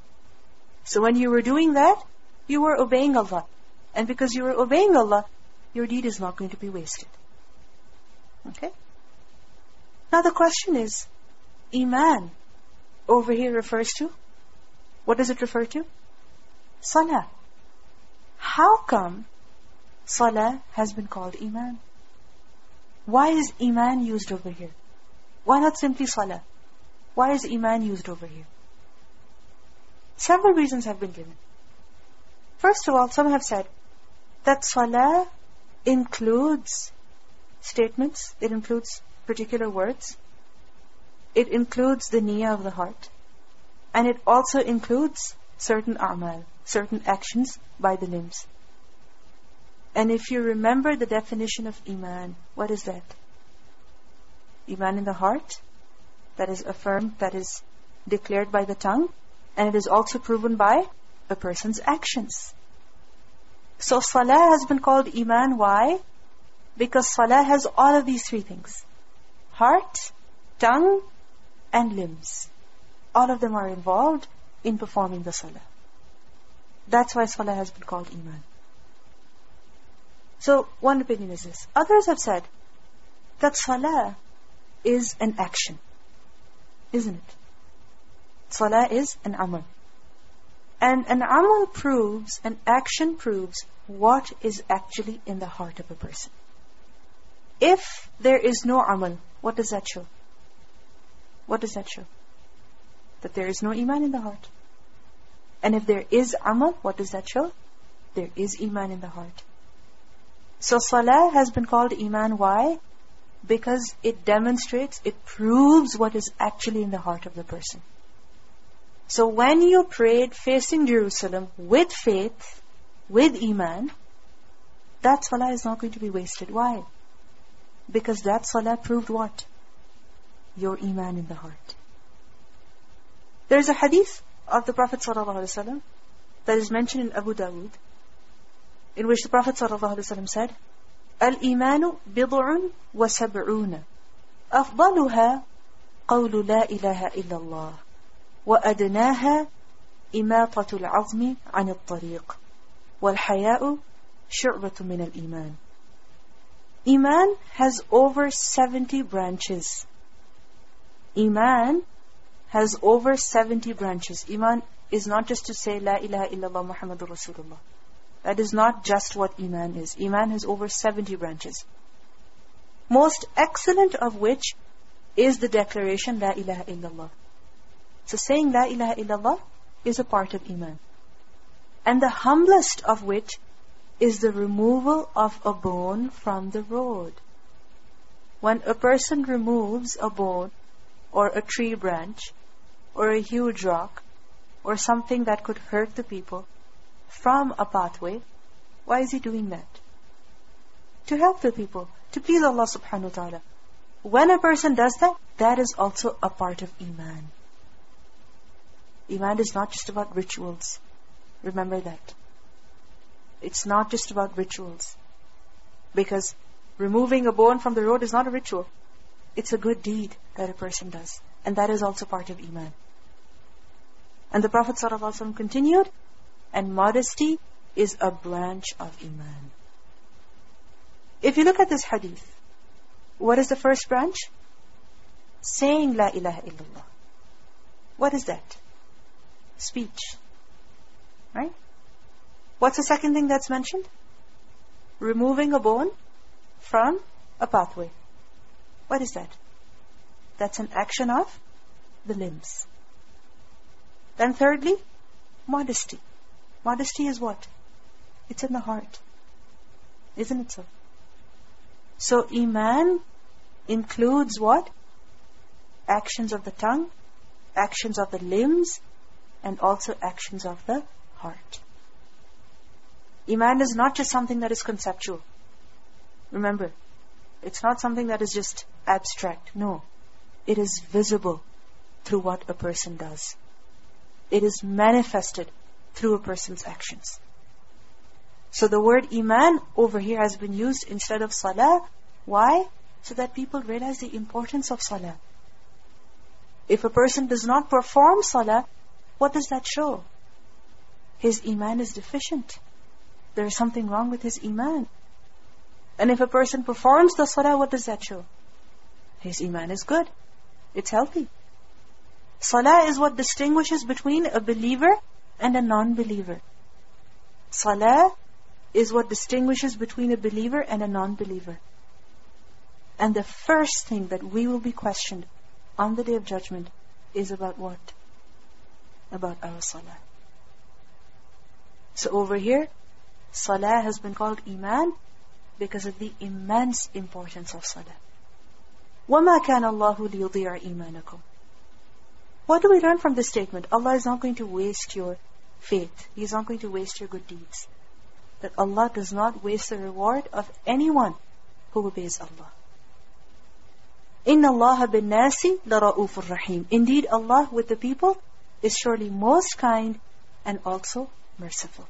So when you were doing that, you were obeying Allah. And because you were obeying Allah, your deed is not going to be wasted. Okay? Now the question is, Iman over here refers to? What does it refer to? Salah. How come Salah has been called Iman? Why is Iman used over here? Why not simply Salah? Why is Iman used over here? Several reasons have been given. First of all, some have said that Salah includes statements, it includes particular words, it includes the niyyah of the heart, and it also includes certain a'mal, certain actions by the limbs. And if you remember the definition of Iman, what is that? Iman in the heart, that is affirmed, that is declared by the tongue, and it is also proven by a person's actions. So Salah has been called Iman. Why? Because Salah has all of these three things. Heart, tongue, and limbs. All of them are involved in performing the Salah. That's why Salah has been called Iman. So one opinion is this. Others have said that Salah is an action. Isn't it? Salah is an amal. And an amal proves, an action proves what is actually in the heart of a person. If there is no amal, what does that show? What does that show? That there is no iman in the heart. And if there is amal, what does that show? There is iman in the heart. So Salah has been called Iman. Why? Because it demonstrates, it proves what is actually in the heart of the person. So when you prayed facing Jerusalem with faith, with Iman, that Salah is not going to be wasted. Why? Because that Salah proved what? Your Iman in the heart. There is a hadith of the Prophet ﷺ that is mentioned in Abu Dawood, in which the Prophet ﷺ said, Al-imanu bid'un wa sab'una. Afdaluha qawlu la ilaha illallah. Wa adnaha imatatul azmi an al-tariq. Wal haya'u shu'batu min al-iman. Iman has over 70 branches. Iman has over 70 branches. Iman is not just to say, La ilaha illallah Muhammadur Rasulullah. That is not just what Iman is. Iman has over 70 branches. Most excellent of which is the declaration, La ilaha illallah. So saying La ilaha illallah is a part of Iman. And the humblest of which is the removal of a bone from the road. When a person removes a bone or a tree branch or a huge rock or something that could hurt the people from a pathway, why is he doing that? To help the people, to please Allah subhanahu wa ta'ala. When a person does that, that is also a part of Iman. Iman is not just about rituals. Remember that. It's not just about rituals. Because removing a bone from the road is not a ritual. It's a good deed that a person does. And that is also part of Iman. And the Prophet ﷺ continued, and modesty is a branch of Iman. If you look at this hadith, what is the first branch? Saying La ilaha illallah. What is that? Speech. Right? What's the second thing that's mentioned? Removing a bone from a pathway. What is that? That's an action of the limbs. Then thirdly, modesty. Modesty is what? It's in the heart. Isn't it so? So Iman includes what? Actions of the tongue, actions of the limbs, and also actions of the heart. Iman is not just something that is conceptual. Remember, it's not something that is just abstract. No. It is visible through what a person does. It is manifested through a person's actions. So the word Iman over here has been used instead of Salah. Why? So that people realize the importance of Salah. If a person does not perform Salah, what does that show? His Iman is deficient. There is something wrong with his Iman. And if a person performs the Salah, what does that show? His Iman is good. It's healthy. Salah is what distinguishes between a believer and a non-believer. Salah is what distinguishes between a believer and a non-believer. And the first thing that we will be questioned on the Day of Judgment is about what? About our Salah. So over here, Salah has been called Iman because of the immense importance of Salah. وَمَا كَانَ اللَّهُ لِيُضِيعَ إِيمَانَكُمْ. What do we learn from this statement? Allah is not going to waste your faith. He is not going to waste your good deeds. That Allah does not waste the reward of anyone who obeys Allah. إِنَّ اللَّهَ بِالنَّاسِ لَرَؤُوفٌ رَحِيمٌ. Indeed, Allah with the people is surely most kind and also merciful.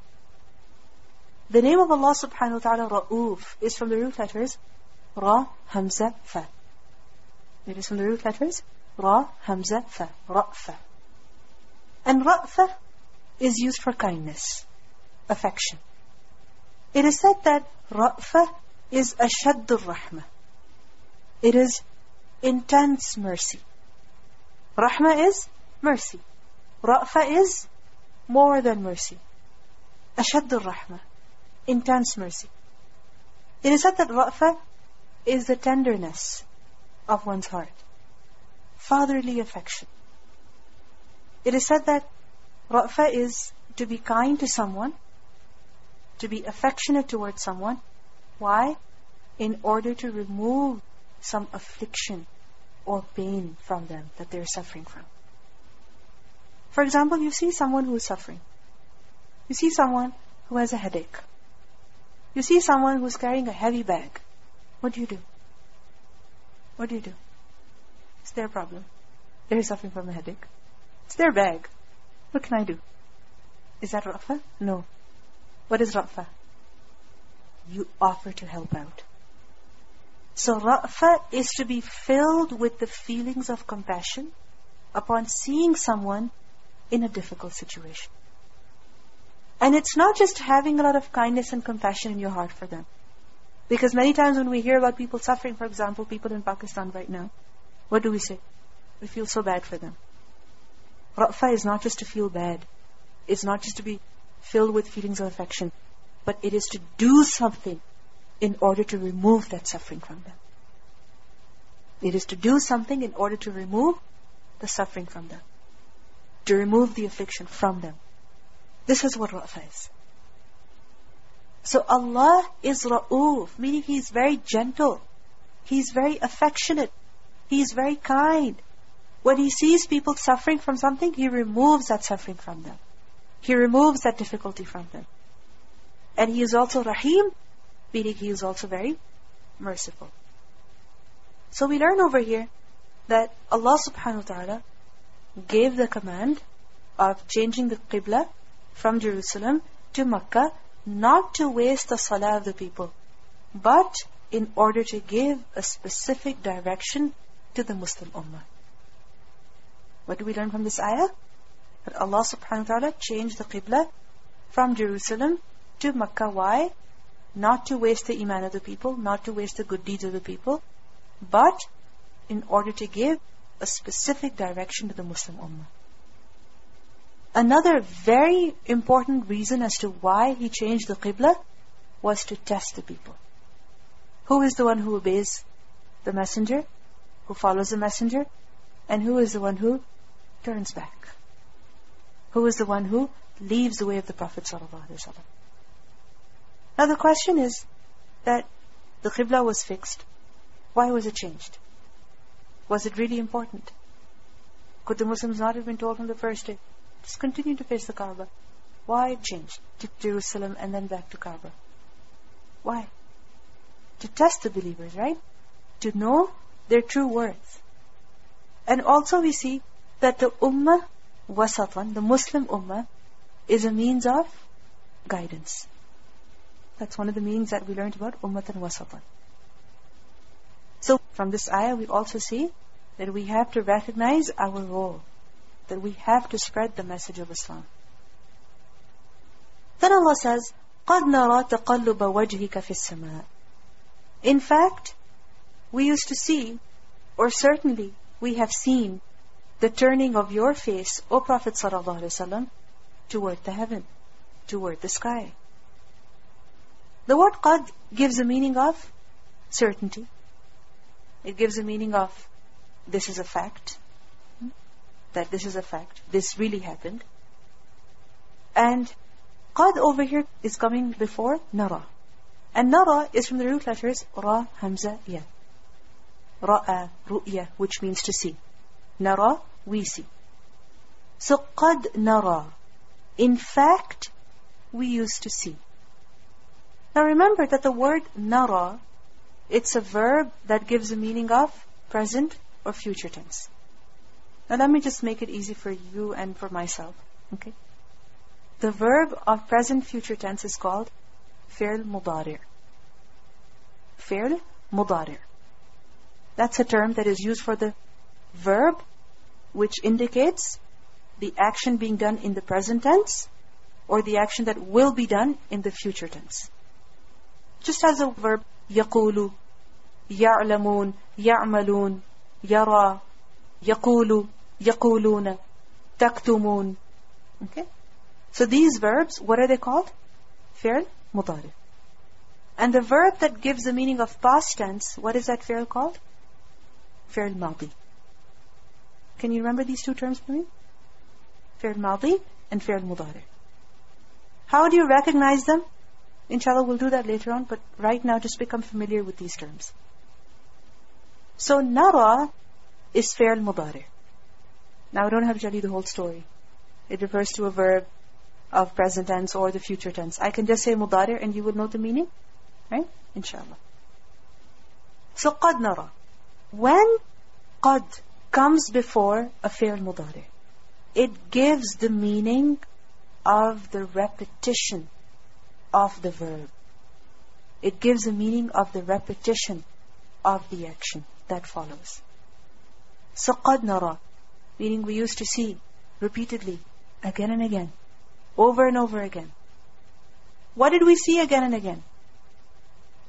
The name of Allah subhanahu wa ta'ala, Ra'uf, is from the root letters Ra, Hamza, Fa. It is from the root letters Ra, Hamza, Fa. Ra'fa. And Ra'fa is used for kindness, affection. It is said that Ra'fa is ashaddur rahmah. It is intense mercy. Rahmah is mercy. Ra'fa is more than mercy. Ashaddur rahmah, intense mercy. It is said that Ra'fa is the tenderness of one's heart, fatherly affection. It is said that Ra'fa is to be kind to someone, to be affectionate towards someone. Why? In order to remove some affliction or pain from them that they're suffering from. For example, you see someone who is suffering. You see someone who has a headache. You see someone who's carrying a heavy bag. What do you do? What do you do? It's their problem. They're suffering from a headache. It's their bag. What can I do? Is that Ra'fa? No. What is Ra'fa? You offer to help out. So Ra'fa is to be filled with the feelings of compassion upon seeing someone in a difficult situation. And it's not just having a lot of kindness and compassion in your heart for them. Because many times when we hear about people suffering, for example, people in Pakistan right now, what do we say? We feel so bad for them. Ra'fa is not just to feel bad. It's not just to be filled with feelings of affection. But it is to do something in order to remove that suffering from them. It is to do something in order to remove the suffering from them. To remove the affliction from them. This is what Ra'fa is. So Allah is Ra'uf, meaning He is very gentle. He is very affectionate. He is very kind. When He sees people suffering from something, He removes that suffering from them. He removes that difficulty from them. And He is also Rahim, meaning He is also very merciful. So we learn over here that Allah subhanahu wa ta'ala gave the command of changing the Qibla from Jerusalem to Makkah, not to waste the salah of the people, but in order to give a specific direction to the Muslim Ummah. What do we learn from this ayah? That Allah subhanahu wa ta'ala changed the Qibla from Jerusalem to Makkah. Why? Not to waste the iman of the people, not to waste the good deeds of the people, but in order to give a specific direction to the Muslim Ummah. Another very important reason as to why He changed the Qibla was to test the people. Who is the one who obeys the messenger, who follows the messenger, and who is the one who turns back? Who is the one who leaves the way of the Prophet ﷺ? Now the question is that the Qibla was fixed. Why was it changed? Was it really important? Could the Muslims not have been told from the first day, just continue to face the Kaaba? Why change to Jerusalem and then back to Kaaba? Why? To test the believers, right? To know their true worth. And also we see that the Ummah Wasatan, the Muslim Ummah, is a means of guidance. That's one of the meanings that we learned about Ummatan Wasatan. So from this ayah we also see that we have to recognize our role, that we have to spread the message of Islam. Then Allah says, قَدْ نَرَى تَقَلُّبَ وَجْهِكَ فِي السَّمَاءِ. In fact, we used to see, or certainly we have seen, the turning of your face, O Prophet ﷺ, toward the heaven, toward the sky. The word qad gives a meaning of certainty. It gives a meaning of this is a fact. That this is a fact. This really happened. And qad over here is coming before nara. And nara is from the root letters ra, hamza, ya. Ra'a, ru'ya, which means to see. Nara, we see. So qad nara. In fact, we used to see. Now remember that the word nara, it's a verb that gives a meaning of present or future tense. Now let me just make it easy for you and for myself. Okay? The verb of present future tense is called fi'l mudari'. Fi'l mudari'. That's a term that is used for the verb which indicates the action being done in the present tense or the action that will be done in the future tense. Just as a verb يقول, يعلمون, يعملون, يرى, يقول, يقولون, تكتمون. Okay? So these verbs, what are they called? Fi'l mudari. And the verb that gives the meaning of past tense, what is that fi'l called? Fi'l madi. Can you remember these two terms for me? Fi'l madi and fi'l mudari. How do you recognize them? Inshallah, we'll do that later on, but right now just become familiar with these terms. So nara is fi'l mudari. Now I don't have to tell you the whole story. It refers to a verb of present tense or the future tense. I can just say mudari and you will know the meaning. Right? Inshallah. So qad nara. When qad comes before a fi'l mudari, it gives the meaning of the repetition of the verb. It gives a meaning of the repetition of the action that follows. So qad nara, meaning we used to see repeatedly, again and again, over and over again. What did we see again and again?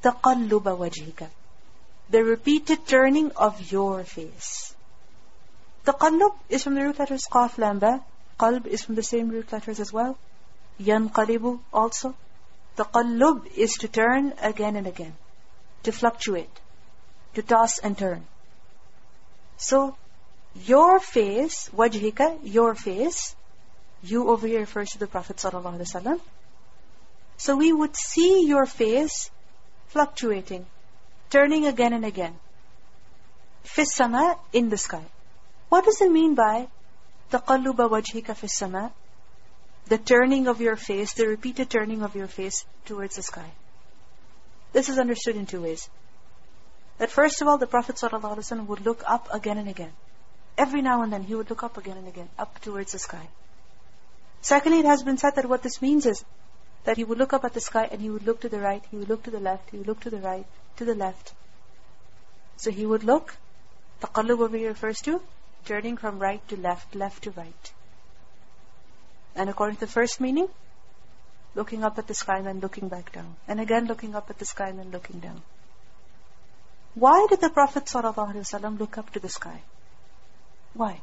تَقَلُّبَ وَجْهِكَ, the repeated turning of your face. Taqallub is from the root letters qaf, lam, ba. Qalb is from the same root letters as well. Yanqalibu also. Taqallub is to turn again and again, to fluctuate, to toss and turn. So, your face, wajhika, your face, you over here refers to the Prophet ﷺ. So we would see your face fluctuating, turning again and again. Fi sama, in the sky. What does it mean by taqalluba wajhika fi sama? The turning of your face, the repeated turning of your face towards the sky. This is understood in two ways. That first of all, the Prophet ﷺ would look up again and again. Every now and then, he would look up again and again, up towards the sky. Secondly, it has been said that what this means is that he would look up at the sky and he would look to the right, he would look to the left, he would look to the right, to the left. So he would look, taqallub over here refers to turning from right to left, left to right. And according to the first meaning, looking up at the sky and then looking back down. And again looking up at the sky and then looking down. Why did the Prophet ﷺ look up to the sky? Why?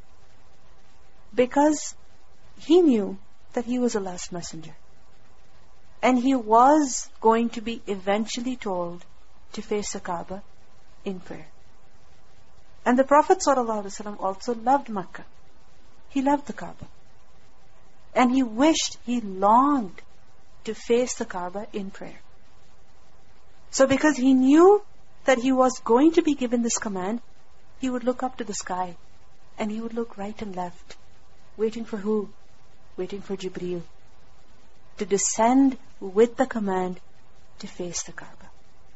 Because he knew that he was Allah's messenger. And he was going to be eventually told to face the Kaaba in prayer. And the Prophet ﷺ also loved Makkah. He loved the Kaaba. And he wished, he longed to face the Kaaba in prayer. So because he knew that he was going to be given this command, he would look up to the sky and he would look right and left, waiting for who? Waiting for Jibreel to descend with the command to face the Kaaba.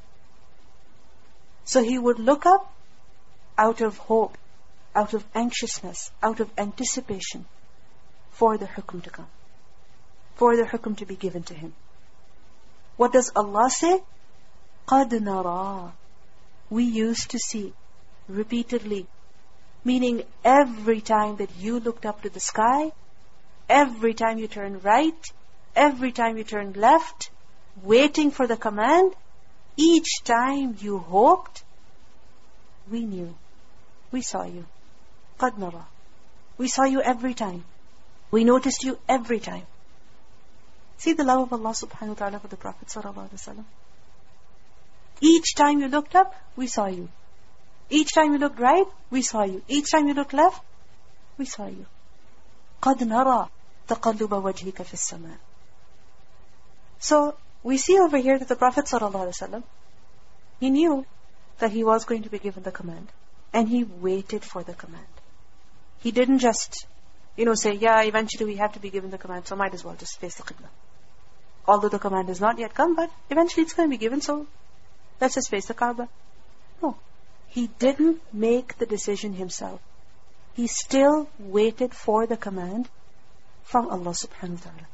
So he would look up out of hope, out of anxiousness, out of anticipation for the hukum to come, for the hukum to be given to him. What does Allah say? قَدْ نَرَى, we used to see repeatedly, meaning every time that you looked up to the sky, every time you turned right, every time you turned left, waiting for the command, each time you hoped, we knew, we saw you. قَدْ نَرَى, we saw you every time. We noticed you every time. See the love of Allah subhanahu wa ta'ala for the Prophet sallallahu alaihi wasallam. Each time you looked up, we saw you. Each time you looked right, we saw you. Each time you looked left, we saw you. قَدْ نَرَى تَقَلُّبَ وَجْهِكَ فِي السَّمَاءِ. So, we see over here that the Prophet ﷺ, he knew that he was going to be given the command. And he waited for the command. He didn't just, say, yeah, eventually we have to be given the command, so might as well just face the Qibla. Although the command has not yet come, but eventually it's going to be given, so let's just face the Kaaba. No. He didn't make the decision himself. He still waited for the command from Allah subhanahu wa ta'ala.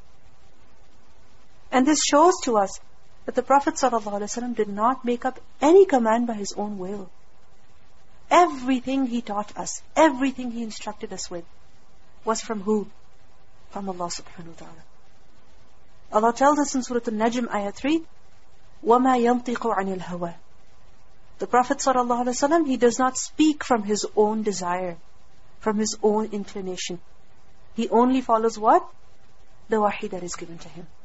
And this shows to us that the Prophet ﷺ did not make up any command by his own will. Everything he taught us, everything he instructed us with, was from who? From Allah subhanahu wa ta'ala. Allah tells us in Surah Al-Najm, ayah 3, وَمَا يَنْطِقُ عَنِ الْهَوَىٰ. The Prophet ﷺ, he does not speak from his own desire, from his own inclination. He only follows what? The wahi that is given to him.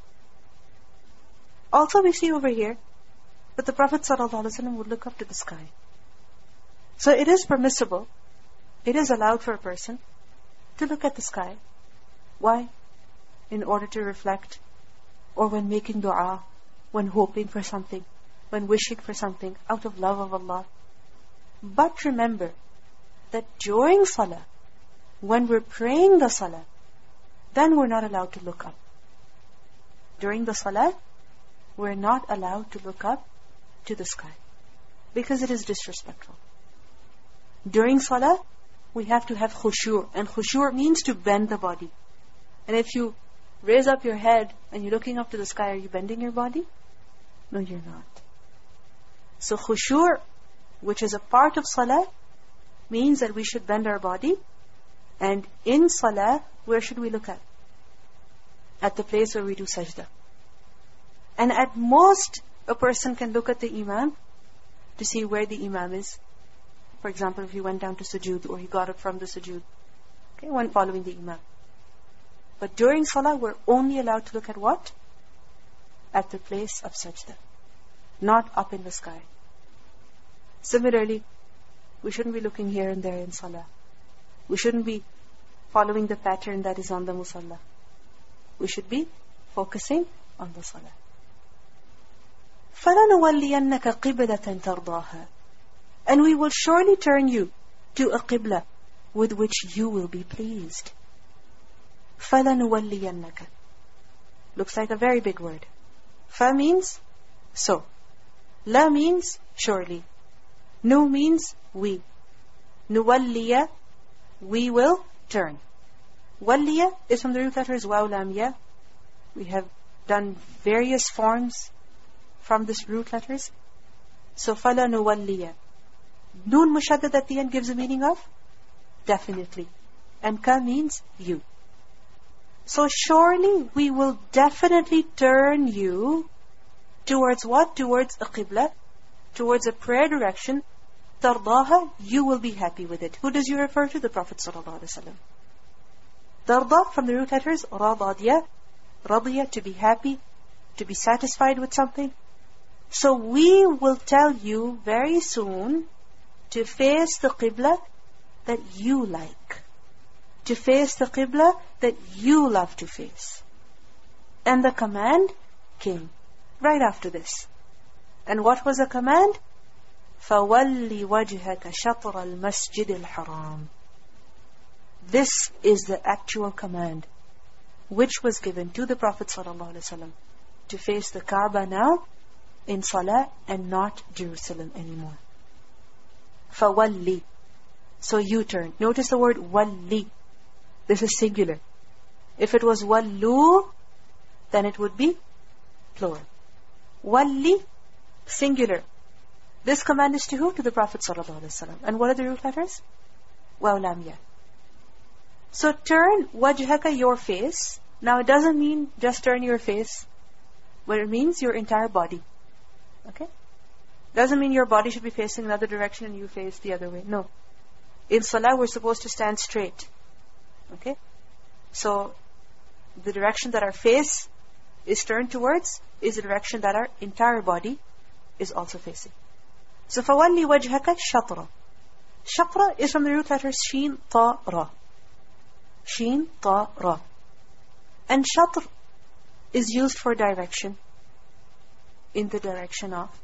Also we see over here that the Prophet ﷺ would look up to the sky. So it is permissible, it is allowed for a person to look at the sky. Why? In order to reflect, or when making dua, when hoping for something, when wishing for something, out of love of Allah. But remember that during salah, when we're praying the salah, then we're not allowed to look up. During the salah, we're not allowed to look up to the sky, because it is disrespectful. During salah, we have to have khushu', and khushu' means to bend the body. And if you raise up your head and you're looking up to the sky, are you bending your body? No, you're not. So khushu', which is a part of salah, means that we should bend our body. And in salah, where should we look at? At the place where we do sajda. And at most, A person can look at the Imam to see where the Imam is. For example, if he went down to sujood or he got up from the sujood. Okay, when following the Imam. But during Salah, we're only allowed to look at what? At the place of sajda. Not up in the sky. Similarly, we shouldn't be looking here and there in Salah. We shouldn't be following the pattern that is on the musalla. We should be focusing on the Salah. فَلَنُوَلِّيَنَّكَ قِبْلَةً تَرْضَاهَا. And we will surely turn you to a qibla with which you will be pleased. فَلَنُوَلِّيَنَّكَ. Looks like a very big word. Fa means so. La means surely. Nu means we. Nuwalliya, we will turn. Walliya is from the root letters waw lam ya. We have done various forms from this root letters. So fala nuwalliya. Noon mushaddad at the end gives a meaning of definitely. And ka means you. So surely we will definitely turn you towards what? Towards a qibla, towards a prayer direction. Tardaha, you will be happy with it. Who does you refer to? The Prophet ﷺ. Tarda from the root letters radadiya, radiya, to be happy, to be satisfied with something. So we will tell you very soon to face the qibla that you like, to face the qibla that you love to face. And the command came right after this. And what was the command? فَوَلِّ وَجْهَكَ شَطْرَ الْمَسْجِدِ الْحَرَامِ. This is the actual command which was given to the Prophet ﷺ to face the Kaaba now in Salah and not Jerusalem anymore. فَوَلِّ. So you turn. Notice the word وَلِّ. This is singular. If it was وَلُّ, then it would be plural. وَلِّ, singular. This command is to who? To the Prophet ﷺ. And what are the root letters? Waw lam ya. So turn wajhaka, your face. Now it doesn't mean just turn your face, but it means your entire body. Okay? Doesn't mean your body should be facing another direction and you face the other way. No. In Salah we're supposed to stand straight. Okay? So the direction that our face is turned towards is the direction that our entire body is also facing. So فَوَلِّ وَجْهَكَ شَطْرَ. Shatra is from the root letters Sheen, Ta, Ra. Sheen, Ta, Ra. And Shatr is used for direction, in the direction of.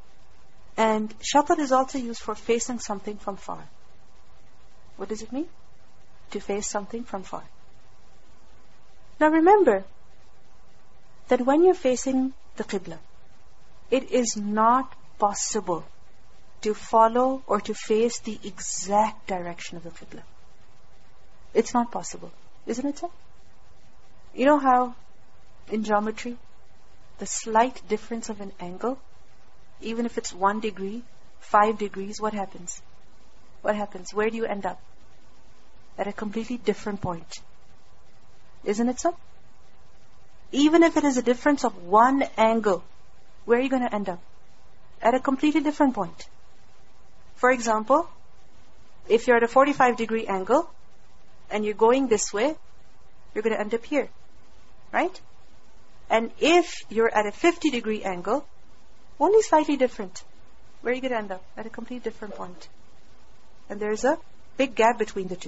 And Shatr is also used for facing something from far. What does it mean? To face something from far. Now remember that when you're facing the Qibla, it is not possible to follow or to face the exact direction of the Qibla. It's not possible. Isn't it so? You know how in geometry, the slight difference of an angle, even if it's 1 degree, 5 degrees, what happens? What happens? Where do you end up? At a completely different point. Isn't it so? Even if it is a difference of 1 angle, where are you going to end up? At a completely different point. For example, if you're at a 45 degree angle and you're going this way, you're going to end up here. Right? And if you're at a 50 degree angle, only slightly different, where are you going to end up? At a completely different point. And there's a big gap between the two.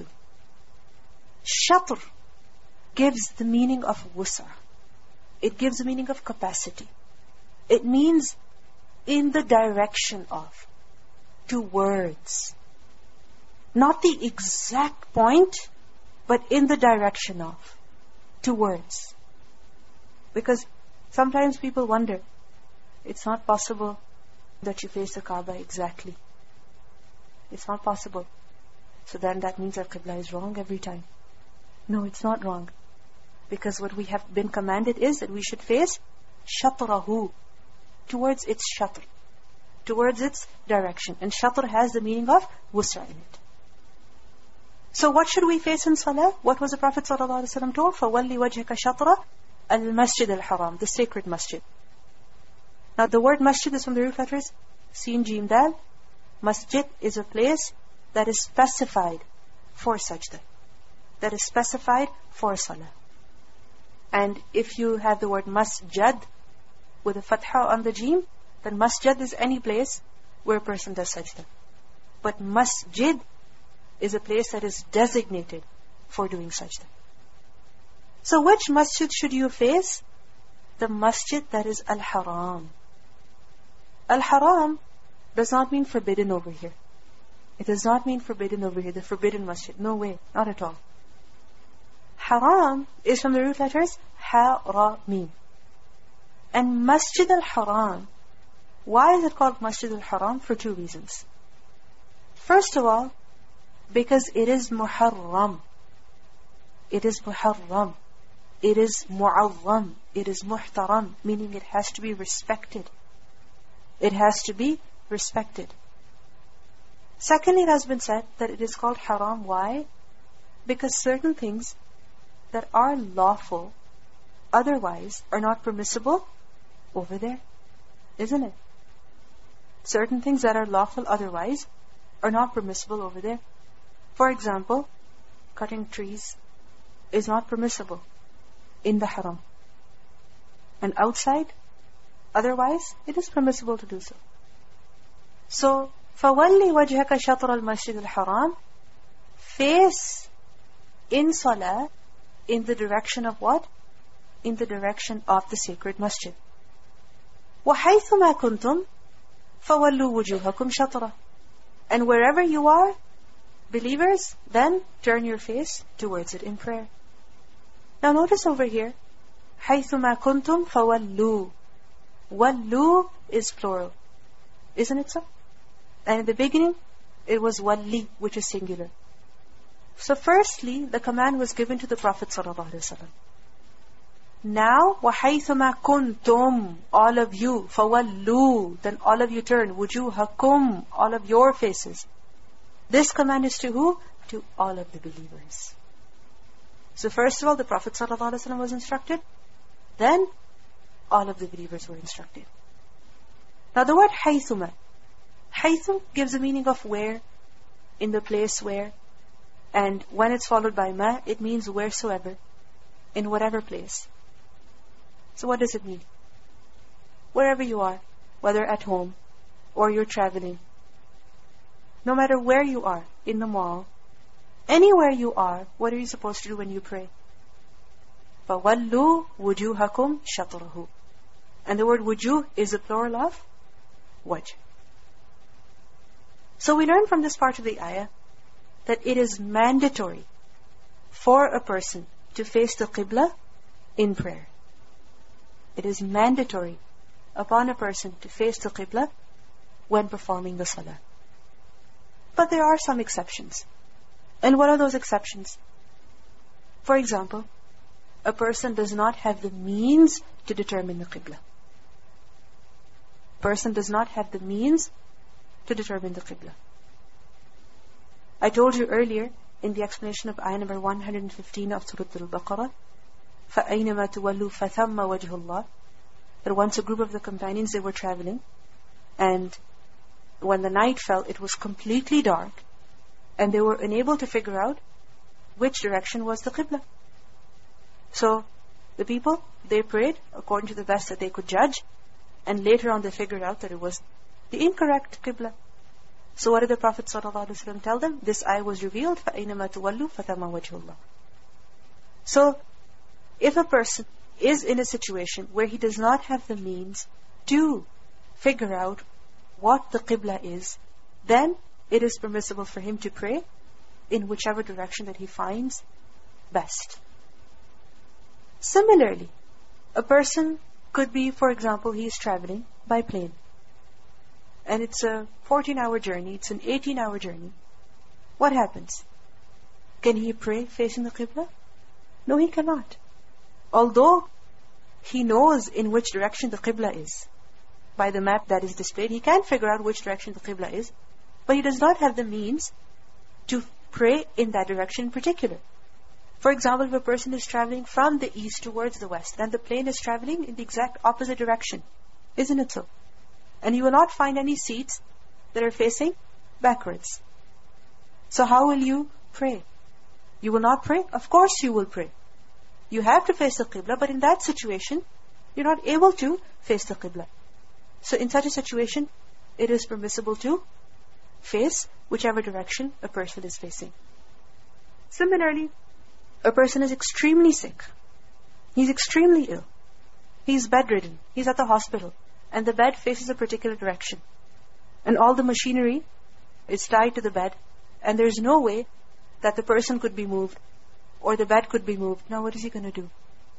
Shatr gives the meaning of wusa. It gives the meaning of capacity. It means in the direction of, towards. Not the exact point, but in the direction of, towards. Because sometimes people wonder, it's not possible that you face the Kaaba exactly. It's not possible. So then that means our Qibla is wrong every time. No, it's not wrong. Because what we have been commanded is that we should face shatrahu, towards its shatr, towards its direction. And shatr has the meaning of wusra in it. So what should we face in Salah? What was the Prophet ﷺ told? فَوَلِّ وَجْهَكَ شَطْرَ الْمَسْجِدِ الْحَرَامِ, the sacred masjid. Now the word masjid is from the root letters Sin, Jim, Dal. Masjid is a place that is specified for sajda, that is specified for salah. And if you have the word masjad with a fatha on the jim, then masjid is any place where a person does sajda. But masjid is a place that is designated for doing sajda. So which masjid should you face? The masjid that is al-haram. Al-haram does not mean forbidden over here. It does not mean forbidden over here, the forbidden masjid. No way, not at all. Haram is from the root letters ha-ra-mim. And Masjid al-Haram, why is it called Masjid al-Haram? For two reasons. First of all, because it is muharram. It is muharram. It is mu'azzam. It is muhtaram, meaning it has to be respected. It has to be respected. Secondly, it has been said that it is called haram. Why? Because certain things that are lawful otherwise are not permissible over there. Isn't it? Certain things that are lawful otherwise are not permissible over there. For example, cutting trees is not permissible in the haram. And outside, otherwise, it is permissible to do so. So, فَوَلِّ وَجْهَكَ شَطْرَ الْمَسْجِدِ الْحَرَامِ, face in salah in the direction of what? In the direction of the sacred masjid. وَحَيْثُمَا كُنْتُمْ فَوَلُّوا وُجُوهَكُمْ شَطْرَ. And wherever you are, believers, then turn your face towards it in prayer. Now notice over here, حَيْثُمَا كُنْتُمْ فَوَلُّوا. Wallu is plural. Isn't it so? And in the beginning, it was wali, which is singular. So firstly, the command was given to the Prophet ﷺ. Now, وَحَيْثُمَا كُنْتُمْ, all of you, فَوَلُّوا, then all of you turn, وُجُوهَكُمْ, all of your faces. This command is to who? To all of the believers. So first of all, the Prophet ﷺ was instructed. Then, all of the believers were instructed. Now the word حَيْثُمَا, حَيْثُم gives a meaning of where, in the place where. And when it's followed by ma, it means wheresoever, in whatever place. So what does it mean? Wherever you are, whether at home or you're traveling, no matter where you are, in the mall, anywhere you are, what are you supposed to do when you pray? فَوَلُّوا وُجُوهَكُمْ شَطْرَهُ. And the word wujuh is a plural of wajh. So we learn from this part of the ayah that it is mandatory for a person to face the qibla in prayer. It is mandatory upon a person to face the qibla when performing the salah. But there are some exceptions. And what are those exceptions? For example, a person does not have the means to determine the qibla. Person does not have the means to determine the qibla. I told you earlier in the explanation of ayah number 115 of Surah Al-Baqarah, فَأَيْنَمَا تُوَلُّوا فَثَمَّ وَجْهُ اللَّهِ, that once a group of the companions, they were traveling, and when the night fell, it was completely dark, and they were unable to figure out which direction was the qibla. So, the people, they prayed according to the best that they could judge, and later on they figured out that it was the incorrect qibla. So what did the Prophet ﷺ tell them? This ayah was revealed, فَأَيْنَمَا تُوَلُّوا فَثَمَّ وَجْهُ اللَّهِ. So, if a person is in a situation where he does not have the means to figure out what the qibla is, then it is permissible for him to pray in whichever direction that he finds best. Similarly, a person could be, for example, he is traveling by plane. And it's a 14-hour journey, it's an 18-hour journey. What happens? Can he pray facing the qibla? No, he cannot. Although he knows in which direction the qibla is. By the map that is displayed, he can figure out which direction the qibla is. But he does not have the means to pray in that direction in particular. For example, if a person is traveling from the east towards the west, then the plane is traveling in the exact opposite direction. Isn't it so? And you will not find any seats that are facing backwards. So how will you pray? You will not pray? Of course you will pray. You have to face the Qibla, but in that situation, you're not able to face the Qibla. So in such a situation, it is permissible to face whichever direction a person is facing. Similarly, a person is extremely sick. He's extremely ill. He's bedridden. He's at the hospital. And the bed faces a particular direction. And all the machinery is tied to the bed. And there's no way that the person could be moved or the bed could be moved. Now what is he going to do?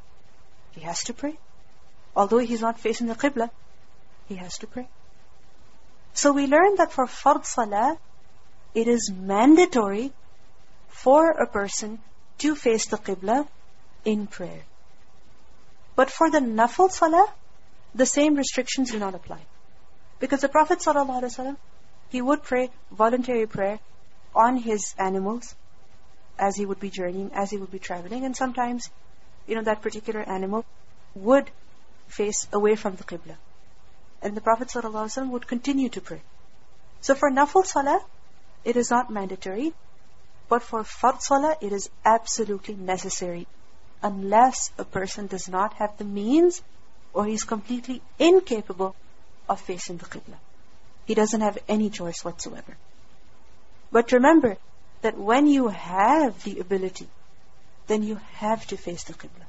He has to pray. Although he's not facing the Qibla, he has to pray. So we learned that for Fard Salah, it is mandatory for a person to face the Qibla in prayer. But for the Nafil Salah, the same restrictions do not apply. Because the Prophet ﷺ, he would pray voluntary prayer on his animals as he would be journeying, as he would be traveling. And sometimes, that particular animal would face away from the Qibla. And the Prophet ﷺ would continue to pray. So for Nafil Salah, it is not mandatory. But for Fard Salah, it is absolutely necessary. Unless a person does not have the means or he's completely incapable of facing the Qibla. He doesn't have any choice whatsoever. But remember that when you have the ability, then you have to face the Qibla.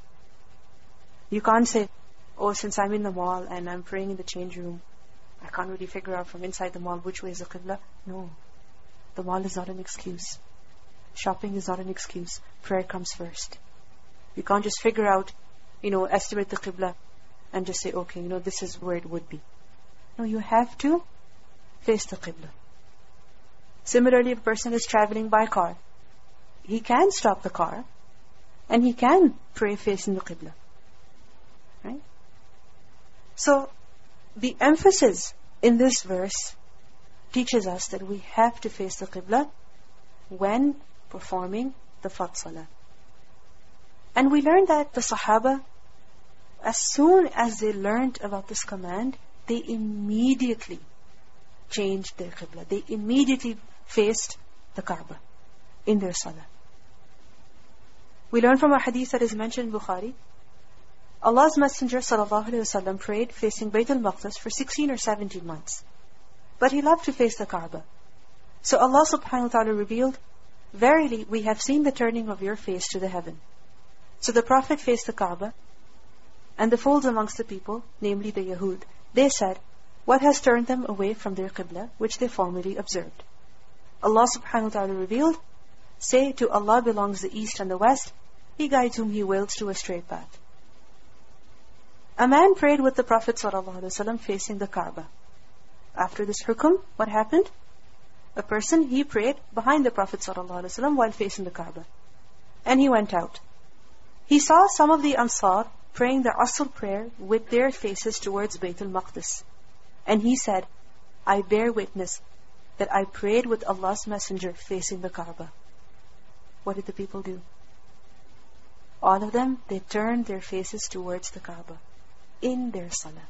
You can't say, oh, since I'm in the mall and I'm praying in the change room, I can't really figure out from inside the mall which way is the Qibla. No. The mall is not an excuse. Shopping is not an excuse. Prayer comes first. You can't just figure out, estimate the Qibla and just say, okay, this is where it would be. No, you have to face the Qibla. Similarly, if a person is traveling by car, he can stop the car and he can pray facing the Qibla. Right? So, the emphasis in this verse teaches us that we have to face the Qibla when performing the Fard Salah. And we learned that the Sahaba, as soon as they learned about this command, they immediately changed their Qibla. They immediately faced the Kaaba in their Salah. We learn from a hadith that is mentioned in Bukhari, Allah's Messenger ﷺ prayed facing Bayt al-Maqdis for 16 or 17 months. But he loved to face the Kaaba. So Allah subhanahu wa ta'ala revealed, verily we have seen the turning of your face to the heaven. So the Prophet faced the Kaaba, and the fools amongst the people, namely the Yahud, they said, what has turned them away from their Qibla, which they formerly observed? Allah subhanahu wa ta'ala revealed, say, to Allah belongs the east and the west, He guides whom He wills to a straight path. A man prayed with the Prophet ﷺ facing the Kaaba. After this hukum, what happened? A person, he prayed behind the Prophet ﷺ while facing the Kaaba. And he went out. He saw some of the Ansar praying the Asr prayer with their faces towards Bayt al-Maqdis. And he said, I bear witness that I prayed with Allah's Messenger facing the Kaaba. What did the people do? All of them, they turned their faces towards the Kaaba in their Salah.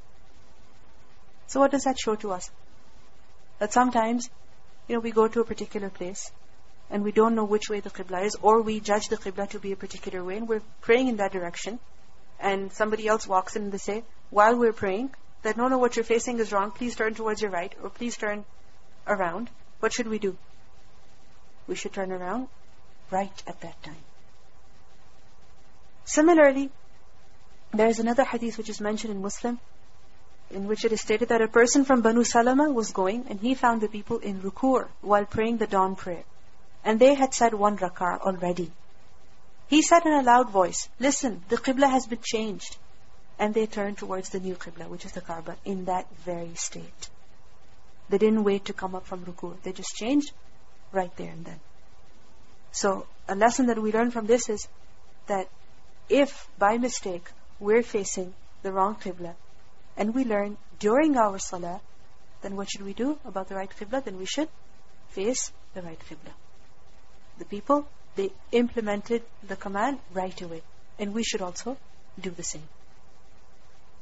So what does that show to us? That sometimes, we go to a particular place and we don't know which way the Qibla is, or we judge the Qibla to be a particular way and we're praying in that direction, and somebody else walks in and they say, while we're praying, that no, what you're facing is wrong, please turn towards your right, or please turn around. What should we do? We should turn around right at that time. Similarly, there is another hadith which is mentioned in Muslim, in which it is stated that a person from Banu Salama was going and he found the people in ruku' while praying the dawn prayer. And they had said 1 rak'ah already. He said in a loud voice, listen, the Qibla has been changed. And they turned towards the new Qibla, which is the Kaaba, in that very state. They didn't wait to come up from ruku'. They just changed right there and then. So, a lesson that we learn from this is that if by mistake we're facing the wrong Qibla, and we learn during our Salah, then what should we do about the right Qibla? Then we should face the right Qibla. The people, they implemented the command right away. And we should also do the same.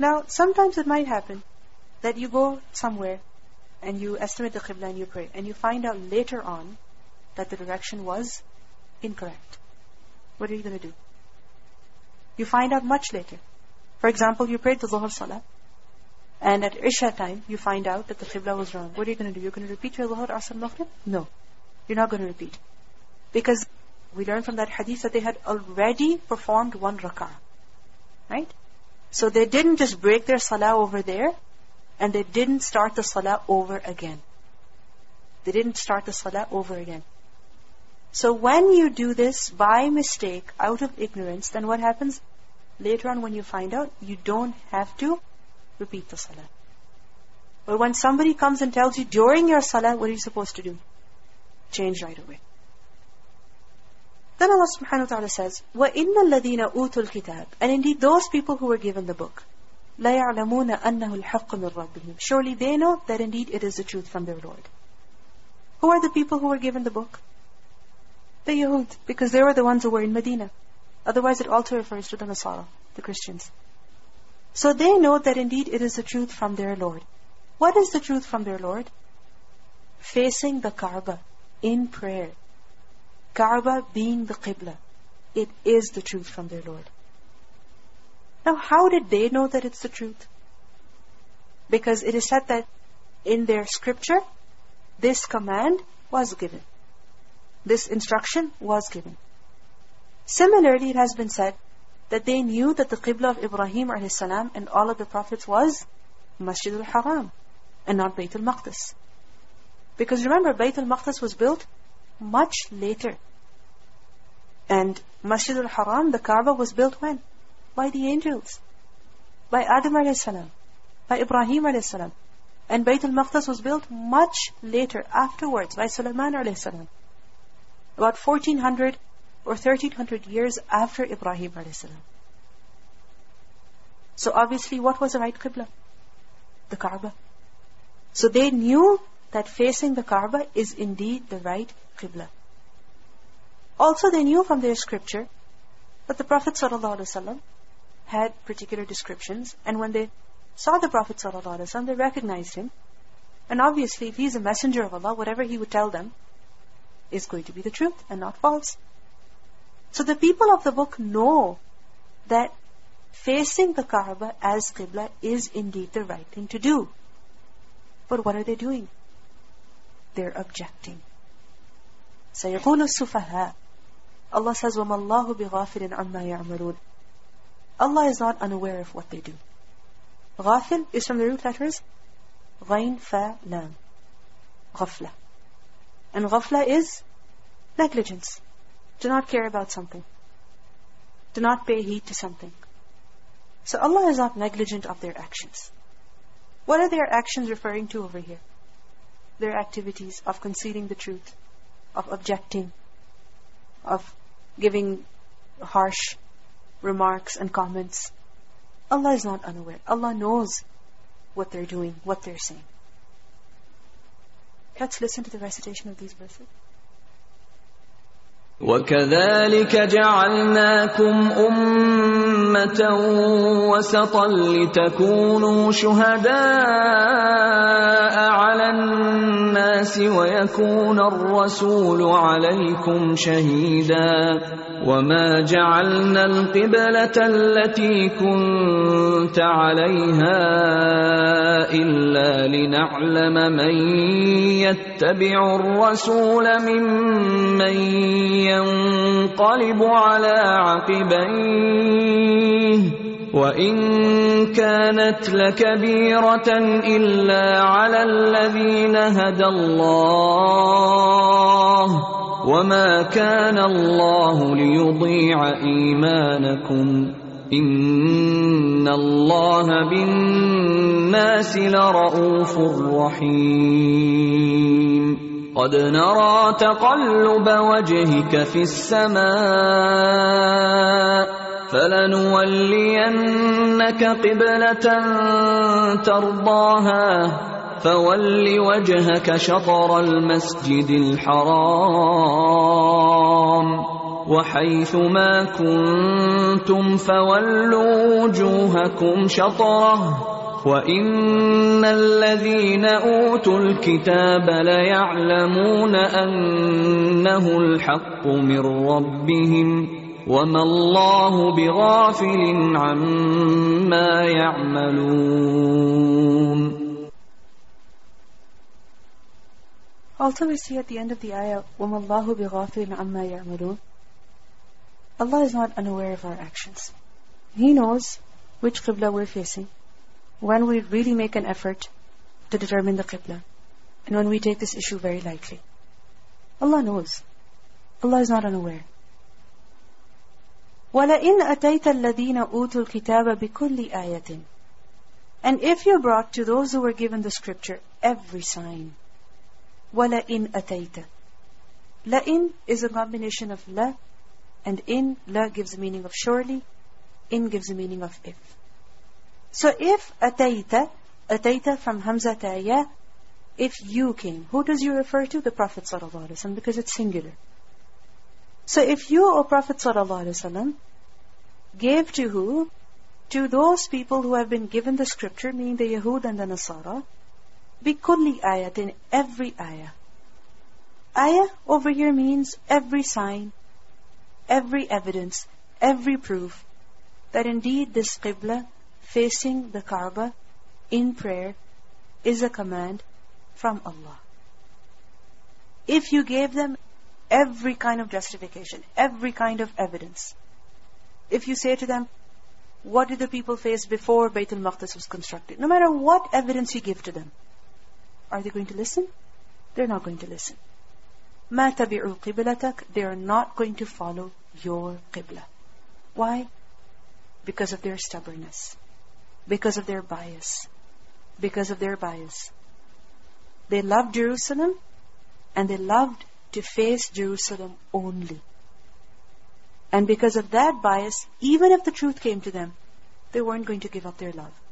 Now, sometimes it might happen that you go somewhere and you estimate the Qibla and you pray, and you find out later on that the direction was incorrect. What are you going to do? You find out much later. For example, you prayed the Dhuhr Salah, and at Isha time, you find out that the Qibla was wrong. What are you going to do? You're going to repeat your Dhuhr, Asr, Maghrib? No. You're not going to repeat. Because we learned from that hadith that they had already performed 1 rak'ah. Right? So they didn't just break their Salah over there, and they didn't start the Salah over again. They didn't start the Salah over again. So when you do this by mistake, out of ignorance, then what happens? Later on when you find out, you don't have to repeat the Salah. But when somebody comes and tells you during your Salah, what are you supposed to do? Change right away. Then Allah subhanahu wa ta'ala says, وَإِنَّ الَّذِينَ أُوتُوا الْكِتَابِ, and indeed those people who were given the book, لَا يَعْلَمُونَ أَنَّهُ الْحَقُّ مِنْ رَبِّهِمْ, surely they know that indeed it is the truth from their Lord. Who are the people who were given the book? The Yahud, because they were the ones who were in Medina. Otherwise it also refers to the Nasara, the Christians. So they know that indeed it is the truth from their Lord. What is the truth from their Lord? Facing the Kaaba in prayer. Kaaba being the Qibla. It is the truth from their Lord. Now how did they know that it's the truth? Because it is said that in their scripture, this command was given. This instruction was given. Similarly, it has been said that they knew that the Qibla of Ibrahim a.s. and all of the prophets was Masjid al-Haram and not Bayt al-Maqdis. Because remember, Bayt al-Maqdis was built much later. And Masjid al-Haram, the Kaaba, was built when? By the angels. By Adam a.s., by Ibrahim a.s. And Bayt al-Maqdis was built much later, afterwards, by Sulaiman a.s. About 1400 or 1300 years after Ibrahim a.s. So obviously, what was the right Qibla? The Kaaba. So they knew that facing the Kaaba is indeed the right Qibla. Also, they knew from their scripture that the Prophet ﷺ had particular descriptions, and when they saw the Prophet ﷺ, they recognized him. And obviously, if he's a messenger of Allah, whatever he would tell them is going to be the truth and not false. So the people of the book know that facing the Kaaba as Qibla is indeed the right thing to do. But what are they doing? They're objecting. سَيَقُولُ السُّفَهَاءُ, Allah says, وَمَا اللَّهُ بِغَافِلٍ عَمَّا يَعْمَلُونَ. Allah is not unaware of what they do. Ghafil is from the root letters Ghain, Fa, Lam. Ghafla. And ghafla is negligence. Do not care about something. Do not pay heed to something. So Allah is not negligent of their actions. What are their actions referring to over here? Their activities of concealing the truth, of objecting, of giving harsh remarks and comments. Allah is not unaware. Allah knows what they're doing, what they're saying. Let's listen to the recitation of these verses. وَكَذَلِكَ جَعَلْنَاكُمْ أُمَّةً وَسَطًا لِتَكُونُوا شُهَدَاءَ عَلَى النَّاسِ وَيَكُونَ الرَّسُولُ عَلَيْكُمْ شَهِيدًا وَمَا جَعَلْنَا الْقِبْلَةَ الَّتِي كُنْتَ عَلَيْهَا إِلَّا لِنَعْلَمَ مَنْ يَتَّبِعُ الرَّسُولَ مِمَّنْ ينقلب على عقبيه وإن كانت لكبيرة إلا على الذين هدى الله وما كان الله ليضيع إيمانكم إن الله بالناس لرؤوف رحيم قد نرى تقلب وجهك في السماء فلنولينك قبلة ترضاها فول وجهك شطر المسجد الحرام وحيث ما كنتم فولوا وجوهكم شطره وإن الذين أوتوا الكتاب ليعلمون أنه الحق من ربهم وما الله بغافل عما يعملون. Also we see at the end of the ayah, وَمَا اللَّهُ بِغَافِلٍ عَمَّا يَعْمَلُونَ. Allah is not unaware of our actions. He knows which qibla we're facing, when we really make an effort to determine the qibla, and when we take this issue very lightly. Allah knows. Allah is not unaware. وَلَئِنْ أَتَيْتَ الَّذِينَ أُوتُوا الْكِتَابَ بِكُلِّ آيَةٍ. And if you brought to those who were given the scripture every sign, وَلَئِنْ أَتَيْتَ. لَئِن is a combination of la and in. La gives the meaning of surely, in gives the meaning of if. So if أتيت from Hamza ta ya, if you came, who does you refer to? The Prophet ﷺ, because it's singular. So if you, O Prophet ﷺ, gave to who? To those people who have been given the scripture, meaning the Yahud and the Nasara, بِكُلِّ آيَةٍ, in every ayah. Ayah over here means every sign, every evidence, every proof that indeed this qibla facing the Kaaba in prayer is a command from Allah. If you gave them every kind of justification, every kind of evidence, if you say to them, what did the people face before Bayt al-Maqdis was constructed? No matter what evidence you give to them, are they going to listen? They're not going to listen. مَا تَبِعُوا قِبْلَتَكَ. They are not going to follow your qibla. Why? Because of their stubbornness. Because of their bias. Because of their bias. They loved Jerusalem, and they loved to face Jerusalem only. And because of that bias, even if the truth came to them, they weren't going to give up their love.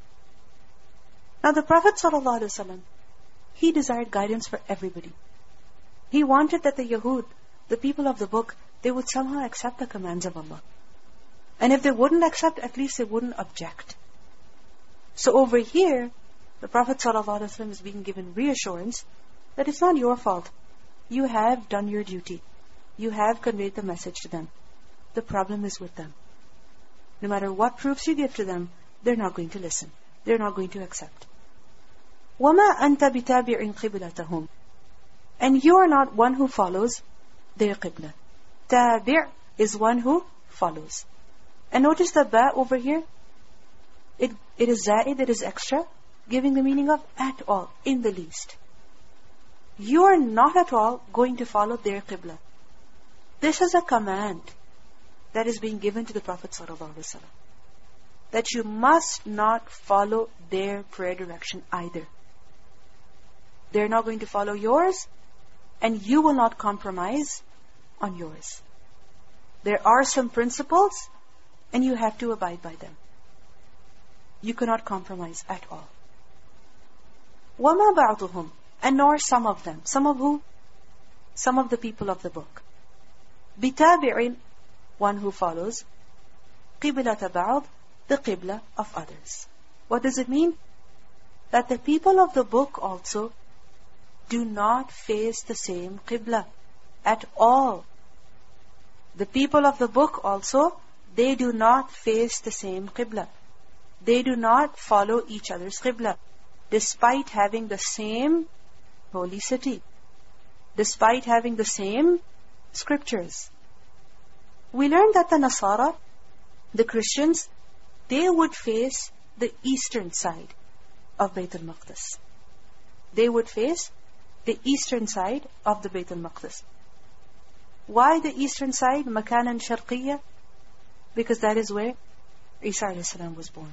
Now the Prophet ﷺ, he desired guidance for everybody. He wanted that the Yahud, the people of the book, they would somehow accept the commands of Allah. And if they wouldn't accept, at least they wouldn't object. So over here, the Prophet ﷺ is being given reassurance that it's not your fault. You have done your duty. You have conveyed the message to them. The problem is with them. No matter what proofs you give to them, they're not going to listen. They're not going to accept. وَمَا أَنْتَ بِتَابِعٍ قِبْلَتَهُمْ. And you are not one who follows their qibla. Tabi' is one who follows. And notice the ba over here. It is za'id, it is extra, giving the meaning of at all, in the least. You are not at all going to follow their qibla. This is a command that is being given to the Prophet ﷺ, that you must not follow their prayer direction either. They're not going to follow yours, and you will not compromise on yours. There are some principles, and you have to abide by them. You cannot compromise at all. وَمَا بَعْضُهُمْ. And nor some of them. Some of who? Some of the people of the book. بِتَابِعٍ, one who follows. قِبْلَةَ بَعْض, the qibla of others. What does it mean? That the people of the book also do not face the same qibla at all. The people of the book also, they do not face the same qibla. They do not follow each other's qibla, despite having the same holy city, despite having the same scriptures. We learned that the Nasara, the Christians, they would face the eastern side of Bayt al-Maqdis. They would face the eastern side of the Bayt al-Maqdis. Why the eastern side? Makanan Sharqiyya? Because that is where Isa a.s. was born.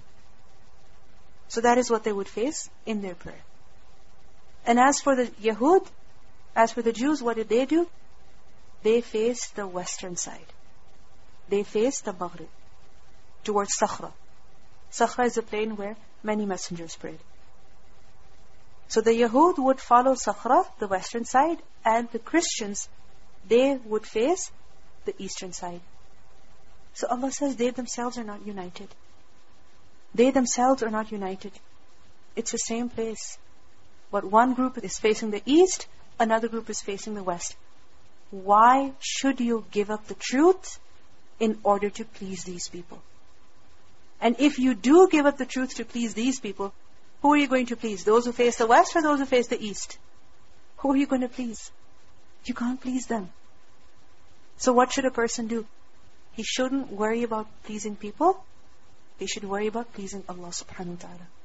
So that is what they would face in their prayer. And as for the Yahud, as for the Jews, what did they do? They faced the western side. They faced the Maghrib, towards Sakhra. Sakhra is a plain where many messengers prayed. So the Yahud would follow Sakhra, the western side, and the Christians, they would face the eastern side. So Allah says they themselves are not united. They themselves are not united. It's the same place. But one group is facing the east, another group is facing the west. Why should you give up the truth in order to please these people? And if you do give up the truth to please these people, who are you going to please? Those who face the west or those who face the east? Who are you going to please? You can't please them. So what should a person do? He shouldn't worry about pleasing people. He should worry about pleasing Allah subhanahu wa ta'ala.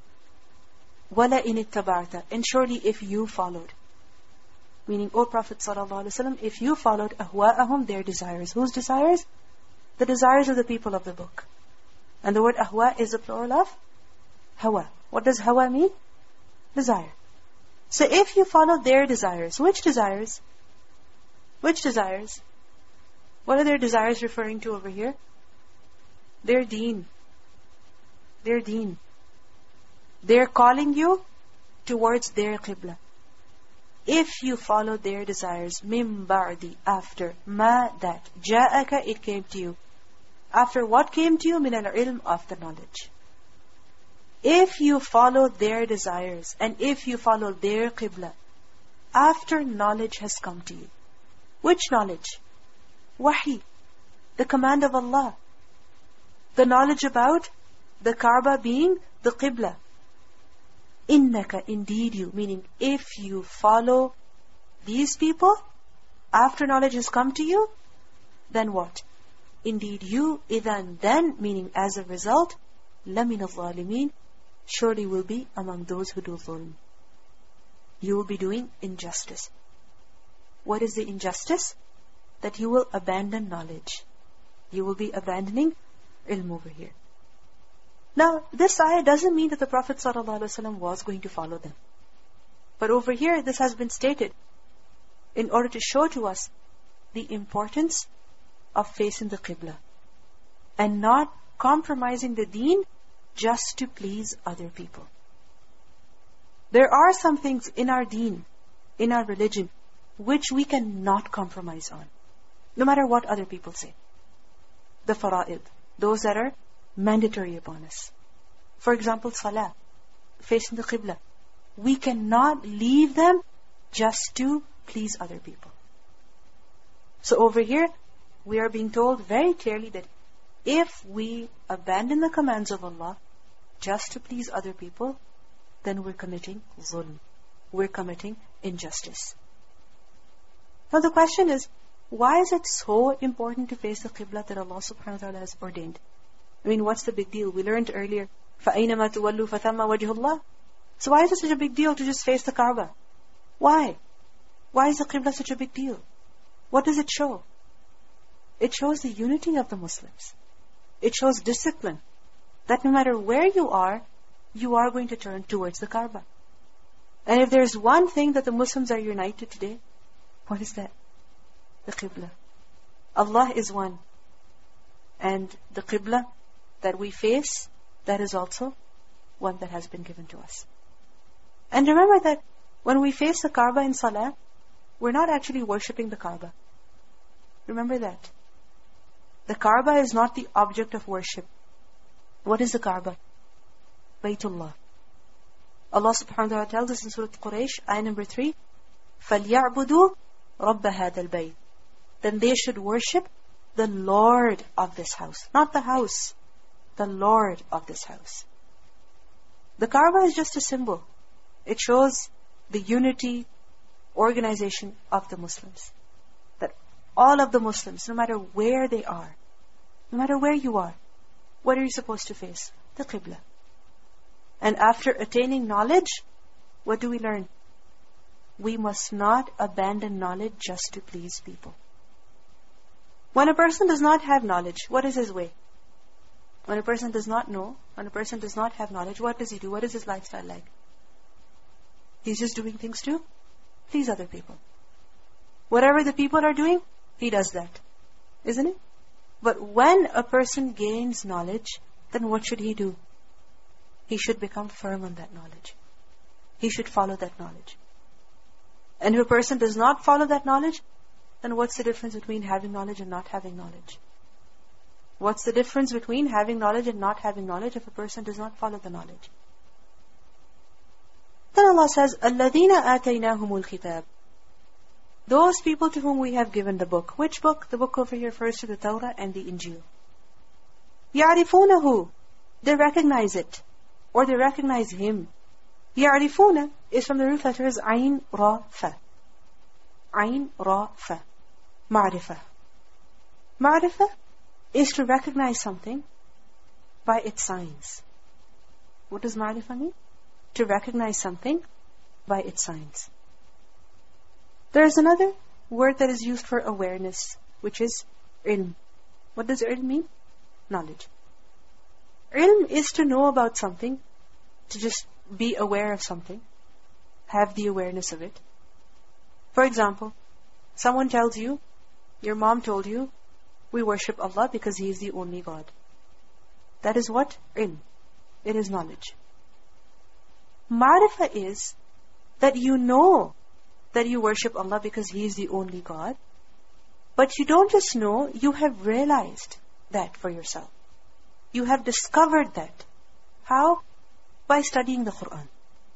وَلَا إِنِ اتَّبَعْتَ. And surely if you followed, meaning, O Prophet sallallahu alaihi wasallam, if you followed أَهْوَاءَهُمْ, their desires. Whose desires? The desires of the people of the book. And the word ahwa is a plural of hawa. What does hawa mean? Desire. So if you follow their desires, which desires? Which desires? What are their desires referring to over here? Their deen. Their deen. They're calling you towards their qibla. If you follow their desires, mim ba'di, after, ma, that, ja'aka, it came to you. After what came to you? Min al-ilm, of the knowledge. If you follow their desires, and if you follow their qibla, after knowledge has come to you. Which knowledge? Wahi, the command of Allah. The knowledge about the Kaaba being the qibla. Innaka, indeed you, meaning if you follow these people, after knowledge has come to you, then what? Indeed you, idhan, then, meaning as a result, lamin al-zalimin, surely will be among those who do dhulm. You will be doing injustice. What is the injustice? That you will abandon knowledge. You will be abandoning ilm over here. Now, this ayah doesn't mean that the Prophet ﷺ was going to follow them. But over here, this has been stated in order to show to us the importance of facing the qibla and not compromising the deen just to please other people. There are some things in our deen, in our religion, which we cannot compromise on, no matter what other people say. The fara'id, those that are mandatory upon us. For example, salah, facing the qibla. We cannot leave them just to please other people. So over here, we are being told very clearly that if we abandon the commands of Allah just to please other people, then we're committing zulm. We're committing injustice. Now the question is, why is it so important to face the qibla that Allah subhanahu wa ta'ala has ordained? I mean, what's the big deal? We learned earlier, فَأَيْنَمَا تُوَلُّوا فَثَمَّ وَجْهُ اللَّهِ. So why is it such a big deal to just face the Kaaba? Why? Why is the qibla such a big deal? What does it show? It shows the unity of the Muslims. It shows discipline. That no matter where you are going to turn towards the Kaaba. And if there's one thing that the Muslims are united today, what is that? The qibla. Allah is one. And the qibla that we face, that is also one that has been given to us. And remember that when we face the Kaaba in salah, we're not actually worshipping the Kaaba. Remember that. The Kaaba is not the object of worship. What is the Kaaba? Baytullah. Allah subhanahu wa ta'ala tells us in Surah Quraysh, ayah number 3, فَلْيَعْبُدُوا رَبَّ هَذَا الْبَيْتِ. Then they should worship the Lord of this house. Not the house. The Lord of this house. The Kaaba is just a symbol. It shows the unity, organization of the Muslims. That all of the Muslims, no matter where they are, no matter where you are, what are you supposed to face? The qibla. And after attaining knowledge, what do we learn? We must not abandon knowledge just to please people. When a person does not have knowledge, what is his way? When a person does not know, when a person does not have knowledge, what does he do? What is his lifestyle like? He's just doing things to please other people. Whatever the people are doing, he does that. Isn't it? But when a person gains knowledge, then what should he do? He should become firm on that knowledge. He should follow that knowledge. And if a person does not follow that knowledge, then what's the difference between having knowledge and not having knowledge? What's the difference between having knowledge and not having knowledge if a person does not follow the knowledge? Then Allah says, الَّذِينَ آتَيْنَاهُمُ الْكِتَابِ. Those people to whom we have given the book. Which book? The book over here refers to the Torah and the Injil. يَعْرِفُونَهُ. They recognize it. Or they recognize Him. يَعْرِفُونَ is from the root letters Ayn, Ra, Fa. Ayn, Ra, Fa. Ma'rifah. Ma'rifah is to recognize something by its signs. What does ma'rifah mean? To recognize something by its signs. There is another word that is used for awareness, which is ilm. What does ilm mean? Knowledge. Ilm is to know about something, to just be aware of something, have the awareness of it. For example, someone tells you, your mom told you, we worship Allah because He is the only God. That is what? Ilm. It is knowledge. Ma'rifah is that you know that you worship Allah because He is the only God. But you don't just know, you have realized that for yourself. You have discovered that. How? By studying the Quran.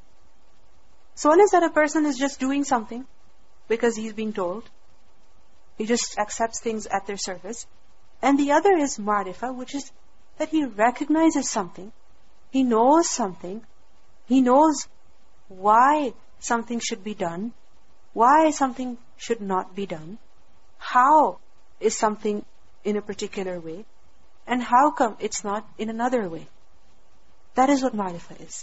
So one is that a person is just doing something because he's being told. He just accepts things at their surface. And the other is ma'rifah, which is that he recognizes something. He knows something. He knows why something should be done, why something should not be done, how is something in a particular way, and how come it's not in another way. That is what ma'rifah is.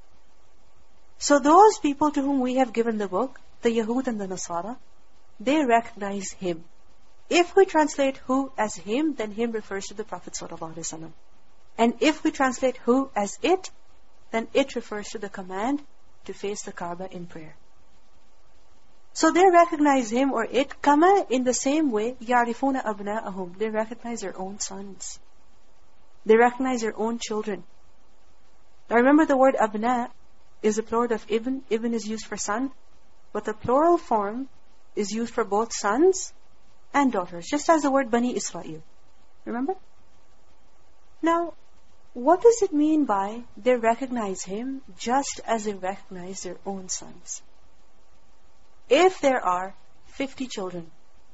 So those people to whom we have given the book, the Yahud and the Nasara, they recognize Him. If we translate who as Him, then Him refers to the Prophet ﷺ. And if we translate who as it, then it refers to the command to face the Kaaba in prayer. So they recognize Him or it, kama, in the same way, يَعْرِفُونَ أَبْنَاءَهُمْ. They recognize their own sons. They recognize their own children. Now remember, the word abna is the plural of ibn. Ibn is used for son. But the plural form is used for both sons and daughters. Just as the word Bani Israel. Remember? Now, what does it mean by they recognize Him just as they recognize their own sons? If there are 50 children,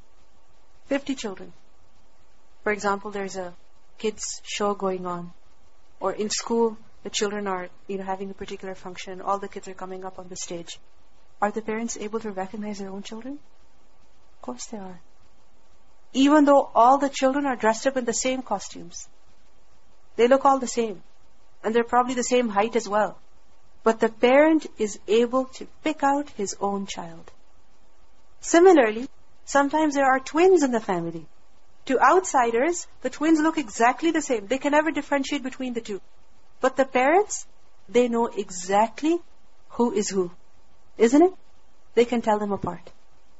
for example, there's a kids show going on, or in school, the children are having a particular function, all the kids are coming up on the stage. Are the parents able to recognize their own children? Of course they are. Even though all the children are dressed up in the same costumes. They look all the same. And they're probably the same height as well. But the parent is able to pick out his own child. Similarly, sometimes there are twins in the family. To outsiders, the twins look exactly the same. They can never differentiate between the two. But the parents, they know exactly who is who. Isn't it? They can tell them apart.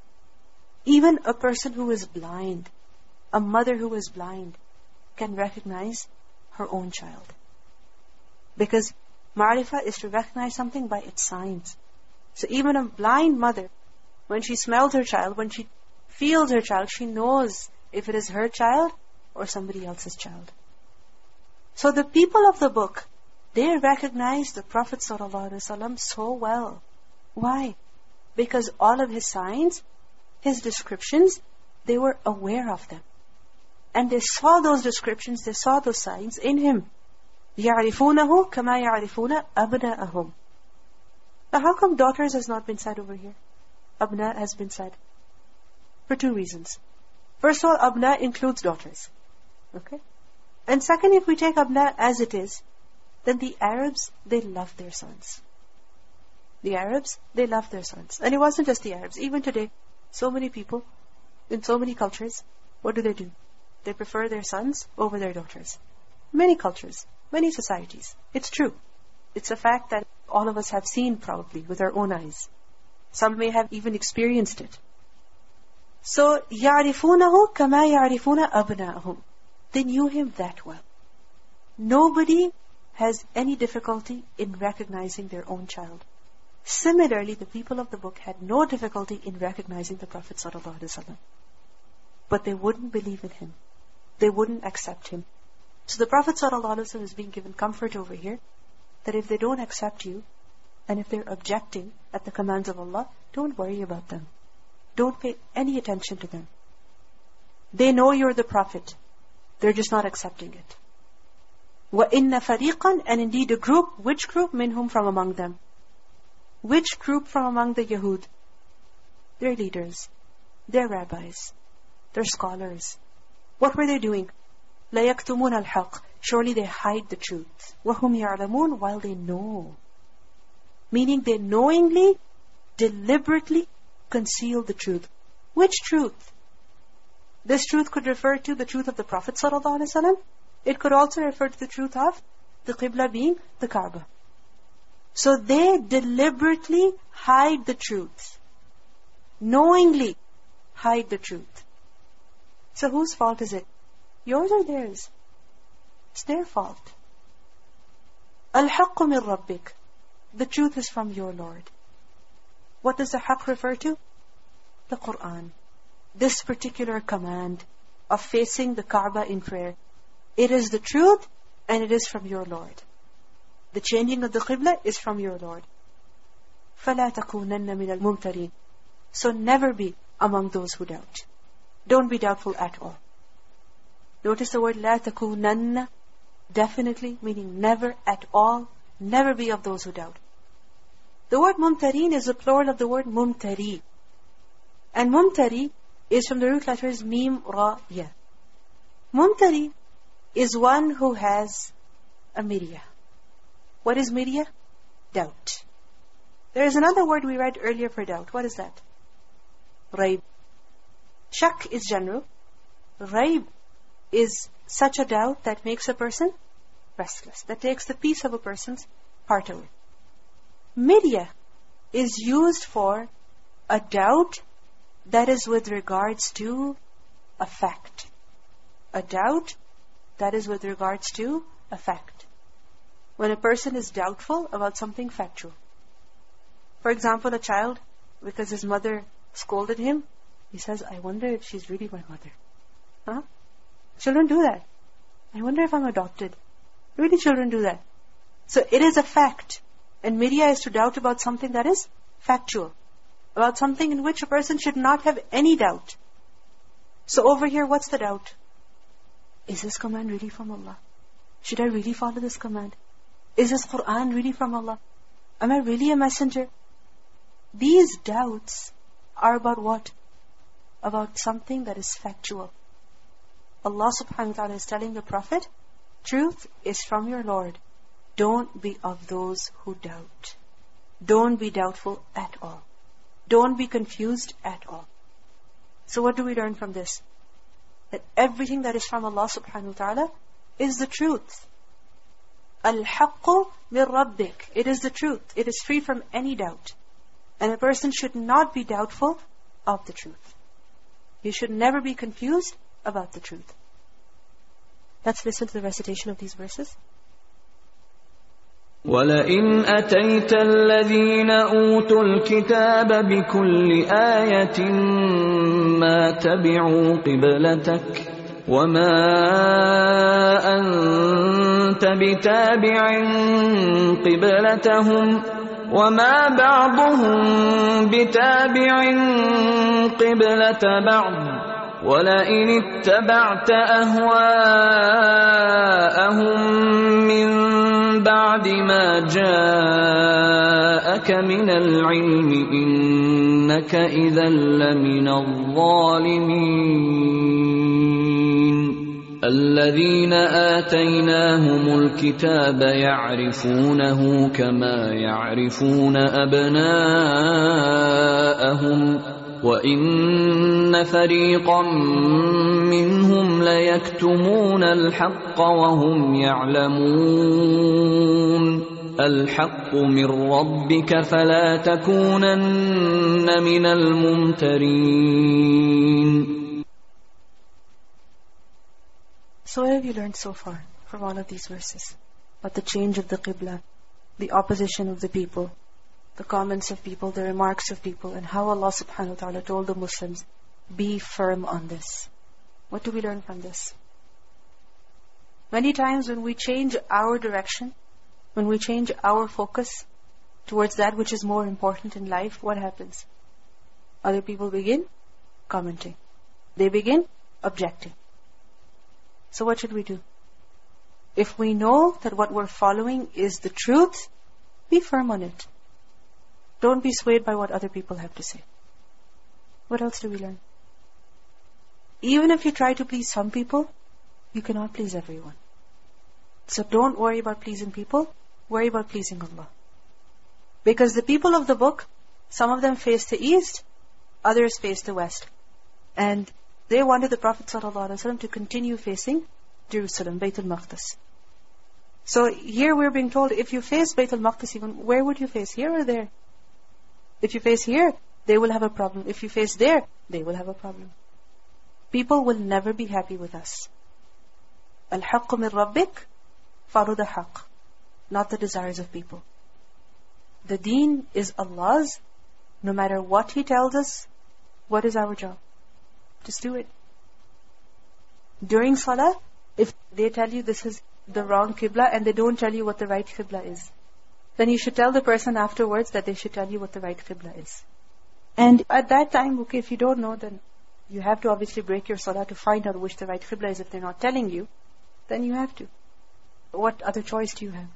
Even a person who is blind, a mother who is blind, can recognize her own child. Because ma'rifah is to recognize something by its signs. So even a blind mother, when she smells her child, when she feels her child, she knows if it is her child or somebody else's child. So the people of the book, they recognize the Prophet ﷺ so well. Why? Because all of his signs, his descriptions, they were aware of them. And they saw those descriptions, they saw those signs in him. يَعْرِفُونَهُ كَمَا يَعْرِفُونَ أَبْنَاءَهُم. Now how come daughters has not been said over here? Abna has been said. For two reasons. First of all, Abna includes daughters. Okay? And second, if we take Abna as it is, then the Arabs, they love their sons. The Arabs, they love their sons. And it wasn't just the Arabs. Even today, so many people, in so many cultures, what do? They prefer their sons over their daughters. Many cultures, many societies. It's true. It's a fact that all of us have seen probably with our own eyes. Some may have even experienced it. So, يَعْرِفُونَهُ كَمَا يَعْرِفُونَ أَبْنَاءَهُم. They knew him that well. Nobody has any difficulty in recognizing their own child. Similarly, the people of the book had no difficulty in recognizing the Prophet ﷺ. but they wouldn't believe in him. They wouldn't accept him. So the Prophet ﷺ is being given comfort over here, that if they don't accept you, and if they're objecting at the commands of Allah, don't worry about them. Don't pay any attention to them. They know you're the Prophet. They're just not accepting it. وَإِنَّ فَرِيقًا, and indeed a group. Which group? Minhum, from among them. Which group from among the Yahud? Their leaders, their rabbis, their scholars. What were they doing? لَا يَكْتُمُونَ الْحَقِّ, surely they hide the truth. وَهُمْ يَعْلَمُونَ, while they know. Meaning they knowingly, deliberately conceal the truth. Which truth? This truth could refer to the truth of the Prophet ﷺ. It could also refer to the truth of the Qibla being the Kaaba. So they deliberately hide the truth. Knowingly hide the truth. So whose fault is it? Yours or theirs? It's their fault. Al-haqqu min rabbik. The truth is from your Lord. What does the haqq refer to? The Qur'an. This particular command of facing the Kaaba in prayer. It is the truth and it is from your Lord. The changing of the Qibla is from your Lord. فَلَا تَكُونَنَّ مِنَ الْمُمْتَرِينَ. So never be among those who doubt. Don't be doubtful at all. Notice the word لَا تَكُونَنَّ, definitely meaning never at all. Never be of those who doubt. The word mumtareen is the plural of the word mumtari. And mumtari is from the root letters mim, ra, ya. Mumtari is one who has a mirya. What is mirya? Doubt. There is another word we read earlier for doubt. What is that? Raib. Shak is general. Raib is such a doubt that makes a person restless, that takes the peace of a person's heart away. Mirya is used for a doubt that is with regards to a fact. A doubt that is with regards to a fact. When a person is doubtful about something factual. For example, a child, because his mother scolded him, he says, I wonder if she's really my mother. Huh? Children do that. I wonder if I'm adopted. Really, children do that. So it is a fact. And mirya is to doubt about something that is factual. About something in which a person should not have any doubt. So over here, what's the doubt? Is this command really from Allah? Should I really follow this command? Is this Qur'an really from Allah? Am I really a messenger? These doubts are about what? About something that is factual. Allah subhanahu wa ta'ala is telling the Prophet, truth is from your Lord. Don't be of those who doubt. Don't be doubtful at all. Don't be confused at all. So what do we learn from this? That everything that is from Allah subhanahu wa ta'ala is the truth. Al-haqqu min rabbik. It is the truth. It is free from any doubt. And a person should not be doubtful of the truth. He should never be confused about the truth. Let's listen to the recitation of these verses. وَلَئِنْ أَتَيْتَ الَّذِينَ أُوتُوا الْكِتَابَ بِكُلِّ آيَةٍ مَا تَبِعُوا قِبْلَتَكَ وَمَا أَنْتَ بِتَابِعٍ قِبْلَتَهُمْ وَمَا بَعْضُهُمْ بِتَابِعٍ قِبْلَةَ بَعْضٍ وَلَئِنِ اتَّبَعْتَ أَهْوَاءَهُمْ مِنْ بَعْدِ مَا جَاءَكَ مِنَ الْعِلْمِ إِنَّكَ إِذًا لَمِنَ الظَّالِمِينَ الَّذِينَ آتَيْنَاهُمُ الْكِتَابَ يَعْرِفُونَهُ كَمَا يَعْرِفُونَ أَبْنَاءَهُمْ وَإِنَّ فَرِيقًا مِّنْهُمْ لَيَكْتُمُونَ الْحَقَّ وَهُمْ يَعْلَمُونَ الْحَقُّ مِنْ رَبِّكَ فَلَا تَكُونَنَّ مِنَ الْمُمْتَرِينَ. So what have you learned so far from all of these verses? About the change of the Qibla, the opposition of the people, the comments of people, the remarks of people, and how Allah subhanahu wa ta'ala told the Muslims, be firm on this. What do we learn from this? Many times when we change our direction, when we change our focus towards that which is more important in life, what happens? Other people begin commenting. They begin objecting. So what should we do? If we know that what we're following is the truth, be firm on it. Don't be swayed by what other people have to say. What else do we learn? Even if you try to please some people, you cannot please everyone. So don't worry about pleasing people. Worry about pleasing Allah. Because the people of the book, some of them face the east, others face the west. And they wanted the Prophet ﷺ to continue facing Jerusalem, Bayt al-Maqdis. So here we're being told, if you face Bayt al-Maqdis even, where would you face? Here or there? If you face here, they will have a problem. If you face there, they will have a problem. People will never be happy with us. Al-haqqu min rabbik, follow the haqq, not the desires of people. The deen is Allah's. No matter what He tells us, what is our job? Just do it. During salah, if they tell you this is the wrong qibla and they don't tell you what the right qibla is, then you should tell the person afterwards that they should tell you what the right qibla is. And at that time, okay, if you don't know, then you have to obviously break your salah to find out which the right qibla is. If they're not telling you, then you have to. What other choice do you have?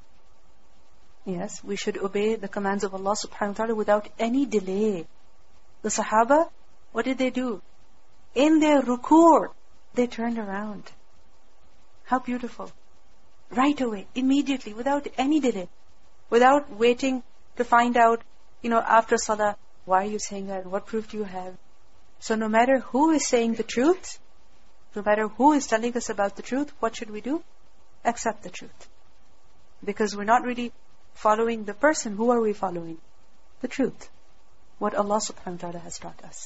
Yes, we should obey the commands of Allah subhanahu wa ta'ala without any delay. The Sahaba, what did they do? In their ruku', they turned around. How beautiful. Right away, immediately, without any delay. Without waiting to find out, after salah, why are you saying that? What proof do you have? So no matter who is saying the truth, no matter who is telling us about the truth, what should we do? Accept the truth. Because we're not really following the person. Who are we following? The truth. What Allah subhanahu wa ta'ala has taught us.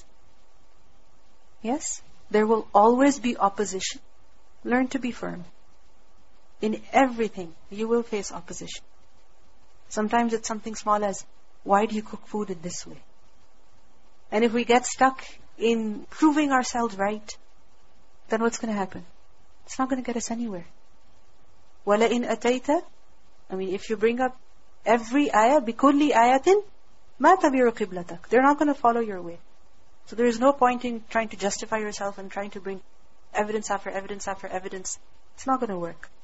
Yes? There will always be opposition. Learn to be firm. In everything, you will face opposition. Sometimes it's something small as, why do you cook food in this way? And if we get stuck in proving ourselves right, then what's going to happen? It's not going to get us anywhere. وَلَئِنْ أَتَيْتَ, if you bring up every ayah, بِكُلِّ آيَةٍ مَا تَبِعُ قِبْلَتَكَ, they're not going to follow your way. So there is no point in trying to justify yourself and trying to bring evidence after evidence after evidence. It's not going to work.